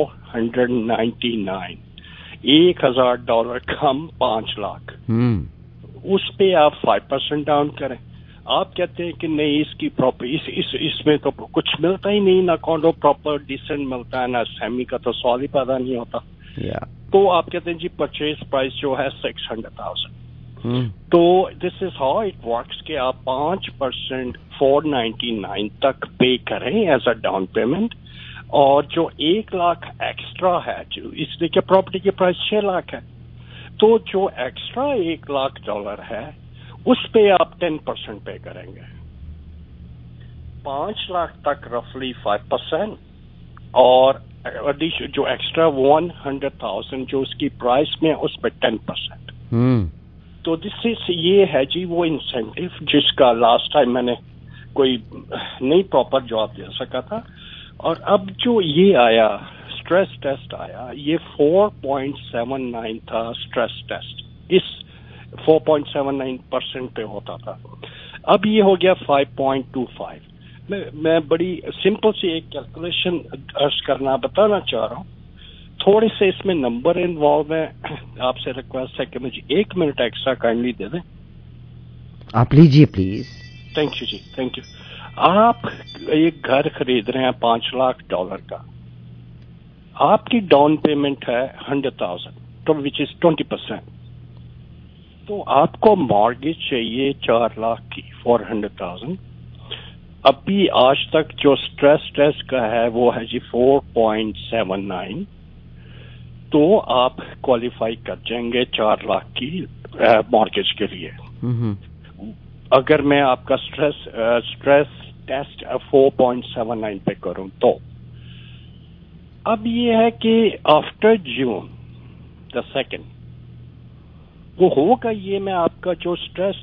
499, $1,000 कम 5 लाख, उस पे आप 5% डाउन करें। आप कहते हैं कि नहीं इसकी प्रॉपर इसमें तो कुछ मिलता ही नहीं, ना कॉन्डो प्रॉपर डिसेंट मिलता है, ना सेमी का तो सवाल ही पैदा नहीं होता। तो आप कहते हैं जी परचेज प्राइस जो है 600,000। तो this is how it works कि आप 5% 499 तक पे करें एज अ डाउन पेमेंट, और जो 1 लाख एक्स्ट्रा है, जो इसलिए कि प्रॉपर्टी की प्राइस 6 लाख है, तो जो एक्स्ट्रा $1,00,000 है उस पे आप 10% पे करेंगे। 5 लाख तक रफली 5% और जो एक्स्ट्रा 100,000 जो उसकी प्राइस में उस पे 10%। तो दिस इज ये है जी वो इंसेंटिव जिसका लास्ट टाइम मैंने कोई नहीं प्रॉपर जवाब दे सका था। और अब जो ये आया स्ट्रेस टेस्ट आया, ये 4.79 था स्ट्रेस टेस्ट, इस 4.79% पे होता था, अब ये हो गया 5.25। मैं बड़ी सिंपल सी एक कैलकुलेशन अर्ज करना बताना चाह रहा हूँ, थोड़े से इसमें नंबर इन्वॉल्व है। आपसे रिक्वेस्ट है कि मुझे 1 मिनट एक्स्ट्रा काइंडली दे दें। आप लीजिए प्लीज। थैंक यू जी, थैंक यू। आप एक घर खरीद रहे हैं $5,00,000 का, आपकी डाउन पेमेंट है 100,000, तो विच इज 20%। तो आपको मॉर्गेज चाहिए 4 लाख की 400,000। अभी आज तक जो स्ट्रेस टेस्ट का है वो है जी 4.79, तो आप क्वालिफाई कर जाएंगे 4 लाख की मॉर्गेज के लिए। अगर मैं आपका स्ट्रेस टेस्ट 4.79 पे करूं तो अब ये है कि आफ्टर जून द 2nd वो होगा, ये मैं आपका जो स्ट्रेस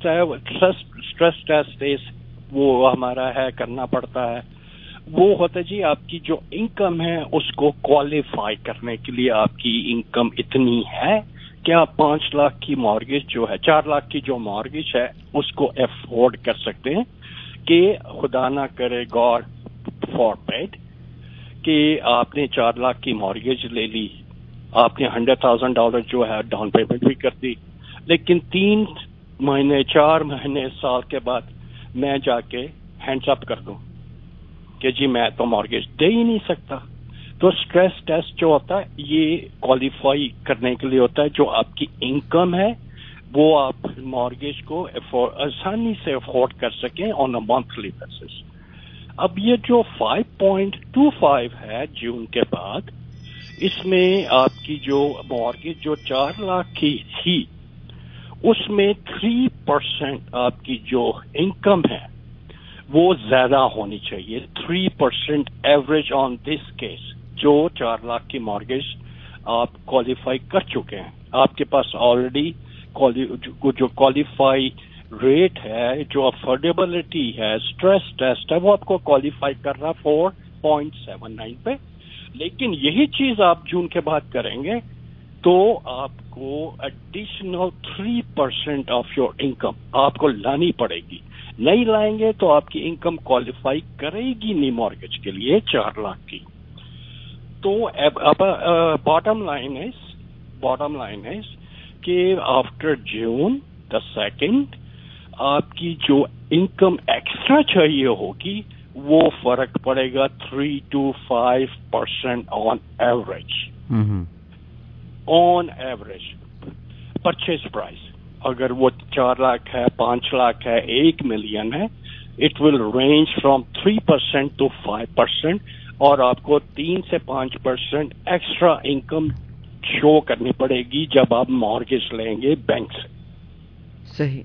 टेस्ट वो हमारा है करना पड़ता है, वो होता है जी आपकी जो इनकम है उसको क्वालिफाई करने के लिए आपकी इनकम इतनी है कि आप 5 लाख की मॉर्गेज जो है, 4 लाख की जो मॉर्गेज है उसको अफोर्ड कर सकते हैं। कि खुदा ना करे, गॉड फॉरबिड, कि आपने 4 लाख की मॉर्गेज ले ली, आपने $100,000 जो है डाउन पेमेंट भी कर दी, लेकिन 3 महीने 4 महीने साल के बाद मैं जाके हैंड्स अप कर दूं कि जी मैं तो मॉर्गेज दे ही नहीं सकता। तो स्ट्रेस टेस्ट जो होता है ये क्वालिफाई करने के लिए होता है, जो आपकी इनकम है वो आप मॉर्गेज को आसानी से अफोर्ड कर सकें ऑन अ मंथली बेसिस। अब ये जो 5.25 है जून के बाद, इसमें आपकी जो मॉर्गेज जो 4 लाख की थी उसमें 3% आपकी जो इनकम है वो ज्यादा होनी चाहिए। 3% एवरेज ऑन दिस केस, जो 4 लाख की मॉर्गेज आप क्वालिफाई कर चुके हैं, आपके पास ऑलरेडी जो क्वालिफाई रेट है, जो अफोर्डेबिलिटी है, स्ट्रेस टेस्ट है, वो आपको क्वालिफाई कर रहा 4.79 पे। लेकिन यही चीज आप जून के बाद करेंगे तो आपको एडिशनल 3% ऑफ योर इनकम आपको लानी पड़ेगी। नहीं लाएंगे तो आपकी इनकम क्वालिफाई करेगी नहीं मॉर्गेज के लिए 4 लाख की। तो अब बॉटम लाइन है कि आफ्टर जून द 2nd आपकी जो इनकम एक्स्ट्रा चाहिए होगी वो फर्क पड़ेगा 3 to 5% on average purchase price. अगर वो 4 लाख है, 5 लाख है, 1 मिलियन है, it will range from 3% to 5%, और आपको 3 से 5% एक्स्ट्रा इनकम शो करनी पड़ेगी जब आप मॉर्गेज लेंगे बैंक से। सही।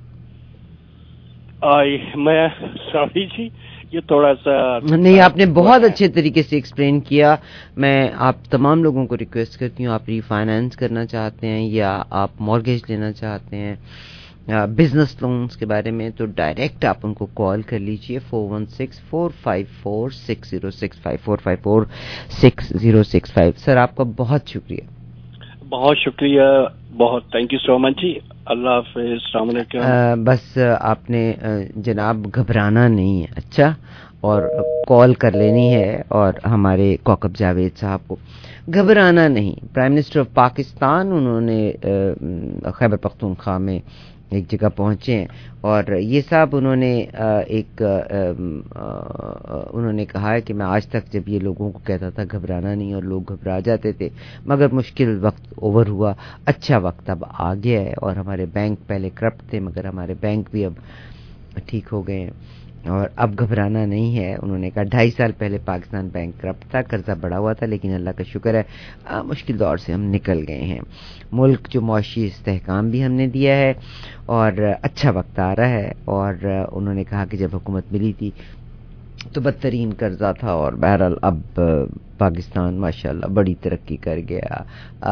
मैं सॉरी जी, ये थोड़ा सा नहीं, आपने बहुत अच्छे तरीके से एक्सप्लेन किया। मैं आप तमाम लोगों को रिक्वेस्ट करती हूँ, आप रीफाइनेंस करना चाहते हैं या आप मॉर्गेज लेना चाहते हैं बिजनेस लोन्स के बारे में, तो डायरेक्ट आप उनको कॉल कर लीजिए 416-454-6065 454-6065। सर आपका बहुत शुक्रिया। बहुत शुक्रिया, बहुत थैंक यू सो मच जी। अल्लाह हाफिज़, अस्सलाम वालेकुम। बस आपने जनाब घबराना नहीं है, अच्छा, और कॉल कर लेनी है, और हमारे कौकब जावेद साहब को घबराना नहीं। प्राइम मिनिस्टर ऑफ पाकिस्तान उन्होंने खैबर पख्तूनख्वा में एक जगह पहुंचे हैं, और ये साहब उन्होंने उन्होंने कहा है कि मैं आज तक जब ये लोगों को कहता था घबराना नहीं, और लोग घबरा जाते थे, मगर मुश्किल वक्त ओवर हुआ, अच्छा वक्त अब आ गया है, और हमारे बैंक पहले करप्ट थे मगर हमारे बैंक भी अब ठीक हो गए हैं, और अब घबराना नहीं है। उन्होंने कहा 2.5 साल पहले पाकिस्तान बैंक करप्ट था, कर्जा बढ़ा हुआ था, लेकिन अल्लाह का शुक्र है मुश्किल दौर से हम निकल गए हैं। मुल्क जो मुआशी इस्तेहकाम भी हमने दिया है, और अच्छा वक्त आ रहा है। और उन्होंने कहा कि जब हुकूमत मिली थी तो बदतरीन कर्जा था, और बहरहाल अब पाकिस्तान माशाल्लाह बड़ी तरक्की कर गया।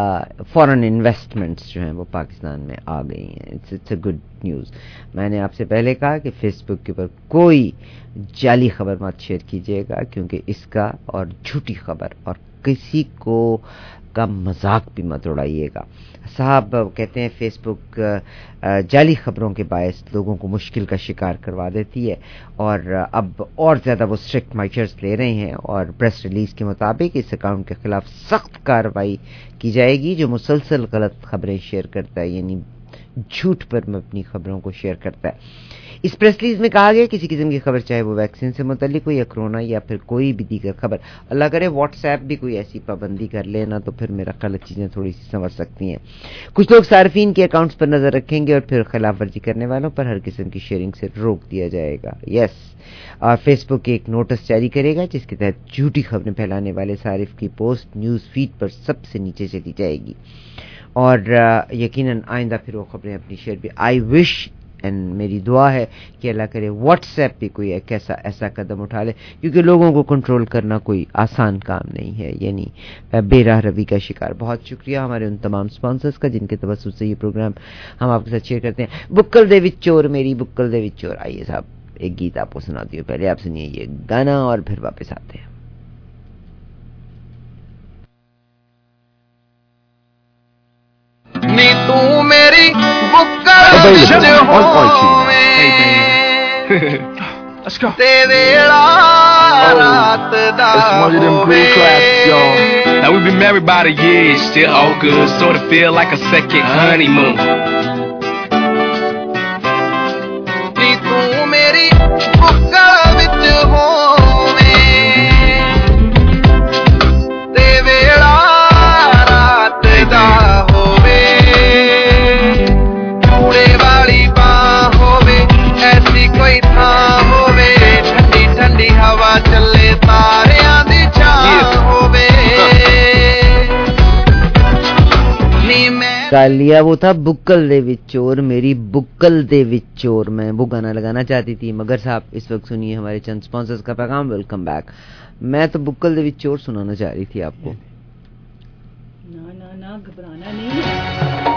फॉरेन इन्वेस्टमेंट्स जो हैं वो पाकिस्तान में आ गई हैं। It's a good news. मैंने आपसे पहले कहा कि फेसबुक के ऊपर कोई जाली खबर मत शेयर कीजिएगा, क्योंकि इसका और झूठी खबर और किसी को का मजाक भी मत उड़ाइएगा। साहब कहते हैं फेसबुक जाली खबरों के बायस लोगों को मुश्किल का शिकार करवा देती है, और अब और ज़्यादा वो स्ट्रिक्ट मेजर्स ले रहे हैं, और प्रेस रिलीज के मुताबिक इस अकाउंट के खिलाफ सख्त कार्रवाई की जाएगी जो मुसलसल गलत खबरें शेयर करता है, यानी झूठ पर मबनी खबरों को शेयर करता है। इस प्रेस रिलीज में कहा गया किसी किस्म की खबर, चाहे वो वैक्सीन से मुतल्लिक हो या कोरोना या फिर कोई भी दीगर खबर, अल्लाह करे व्हाट्सएप भी कोई ऐसी पाबंदी कर लेना तो फिर मेरा ख्याल चीज़ें थोड़ी सी संवर सकती हैं। कुछ लोग सार्फिन के अकाउंट्स पर नजर रखेंगे, और फिर खिलाफ वर्जी करने वालों पर हर किस्म की शेयरिंग से रोक दिया जाएगा। यस, और फेसबुक एक नोटिस जारी करेगा जिसके तहत झूठी खबरें फैलाने वाले सारिफ की पोस्ट न्यूज़ फीड पर सबसे नीचे चली जाएगी, और यकीनन आइंदा फिर वो खबरें अपनी शेयर भी। आई विश एंड मेरी दुआ है कि अल्लाह करे व्हाट्सएप पे कोई एक ऐसा कदम उठा ले, क्योंकि लोगों को कंट्रोल करना कोई आसान काम नहीं है, यानी बेराह रवि का शिकार। बहुत शुक्रिया हमारे उन तमाम स्पॉन्सर्स का जिनके तवज्जुह से ये प्रोग्राम हम आपके साथ शेयर करते हैं। बुक्कल दे विच चोर, मेरी बुक्कल दे विच चोर। आइए साहब एक गीत आपको सुनाती हूँ, पहले आप सुनिए ये गाना और फिर वापस आते हैं। नी तू मेरी बुक्कल विच होवे ते वेला रात दा होवे। Now we've been married about a year, still all good, sort of feel like a second honeymoon. नी तू मेरी बुक्कल विच होवे ते वेला रात दा हवा चले तारियां दी छां होवे। गा लिया वो था बुक्कल दे विच चोर, मेरी बुक्कल दे विच चोर। मैं वो गाना लगाना चाहती थी, मगर साहब इस वक्त सुनिए हमारे चंद स्पॉन्सर्स का पैगाम। Welcome back. मैं तो बुक्कल दे विच चोर सुनाना चाह रही थी आपको। ना घबराना नहीं।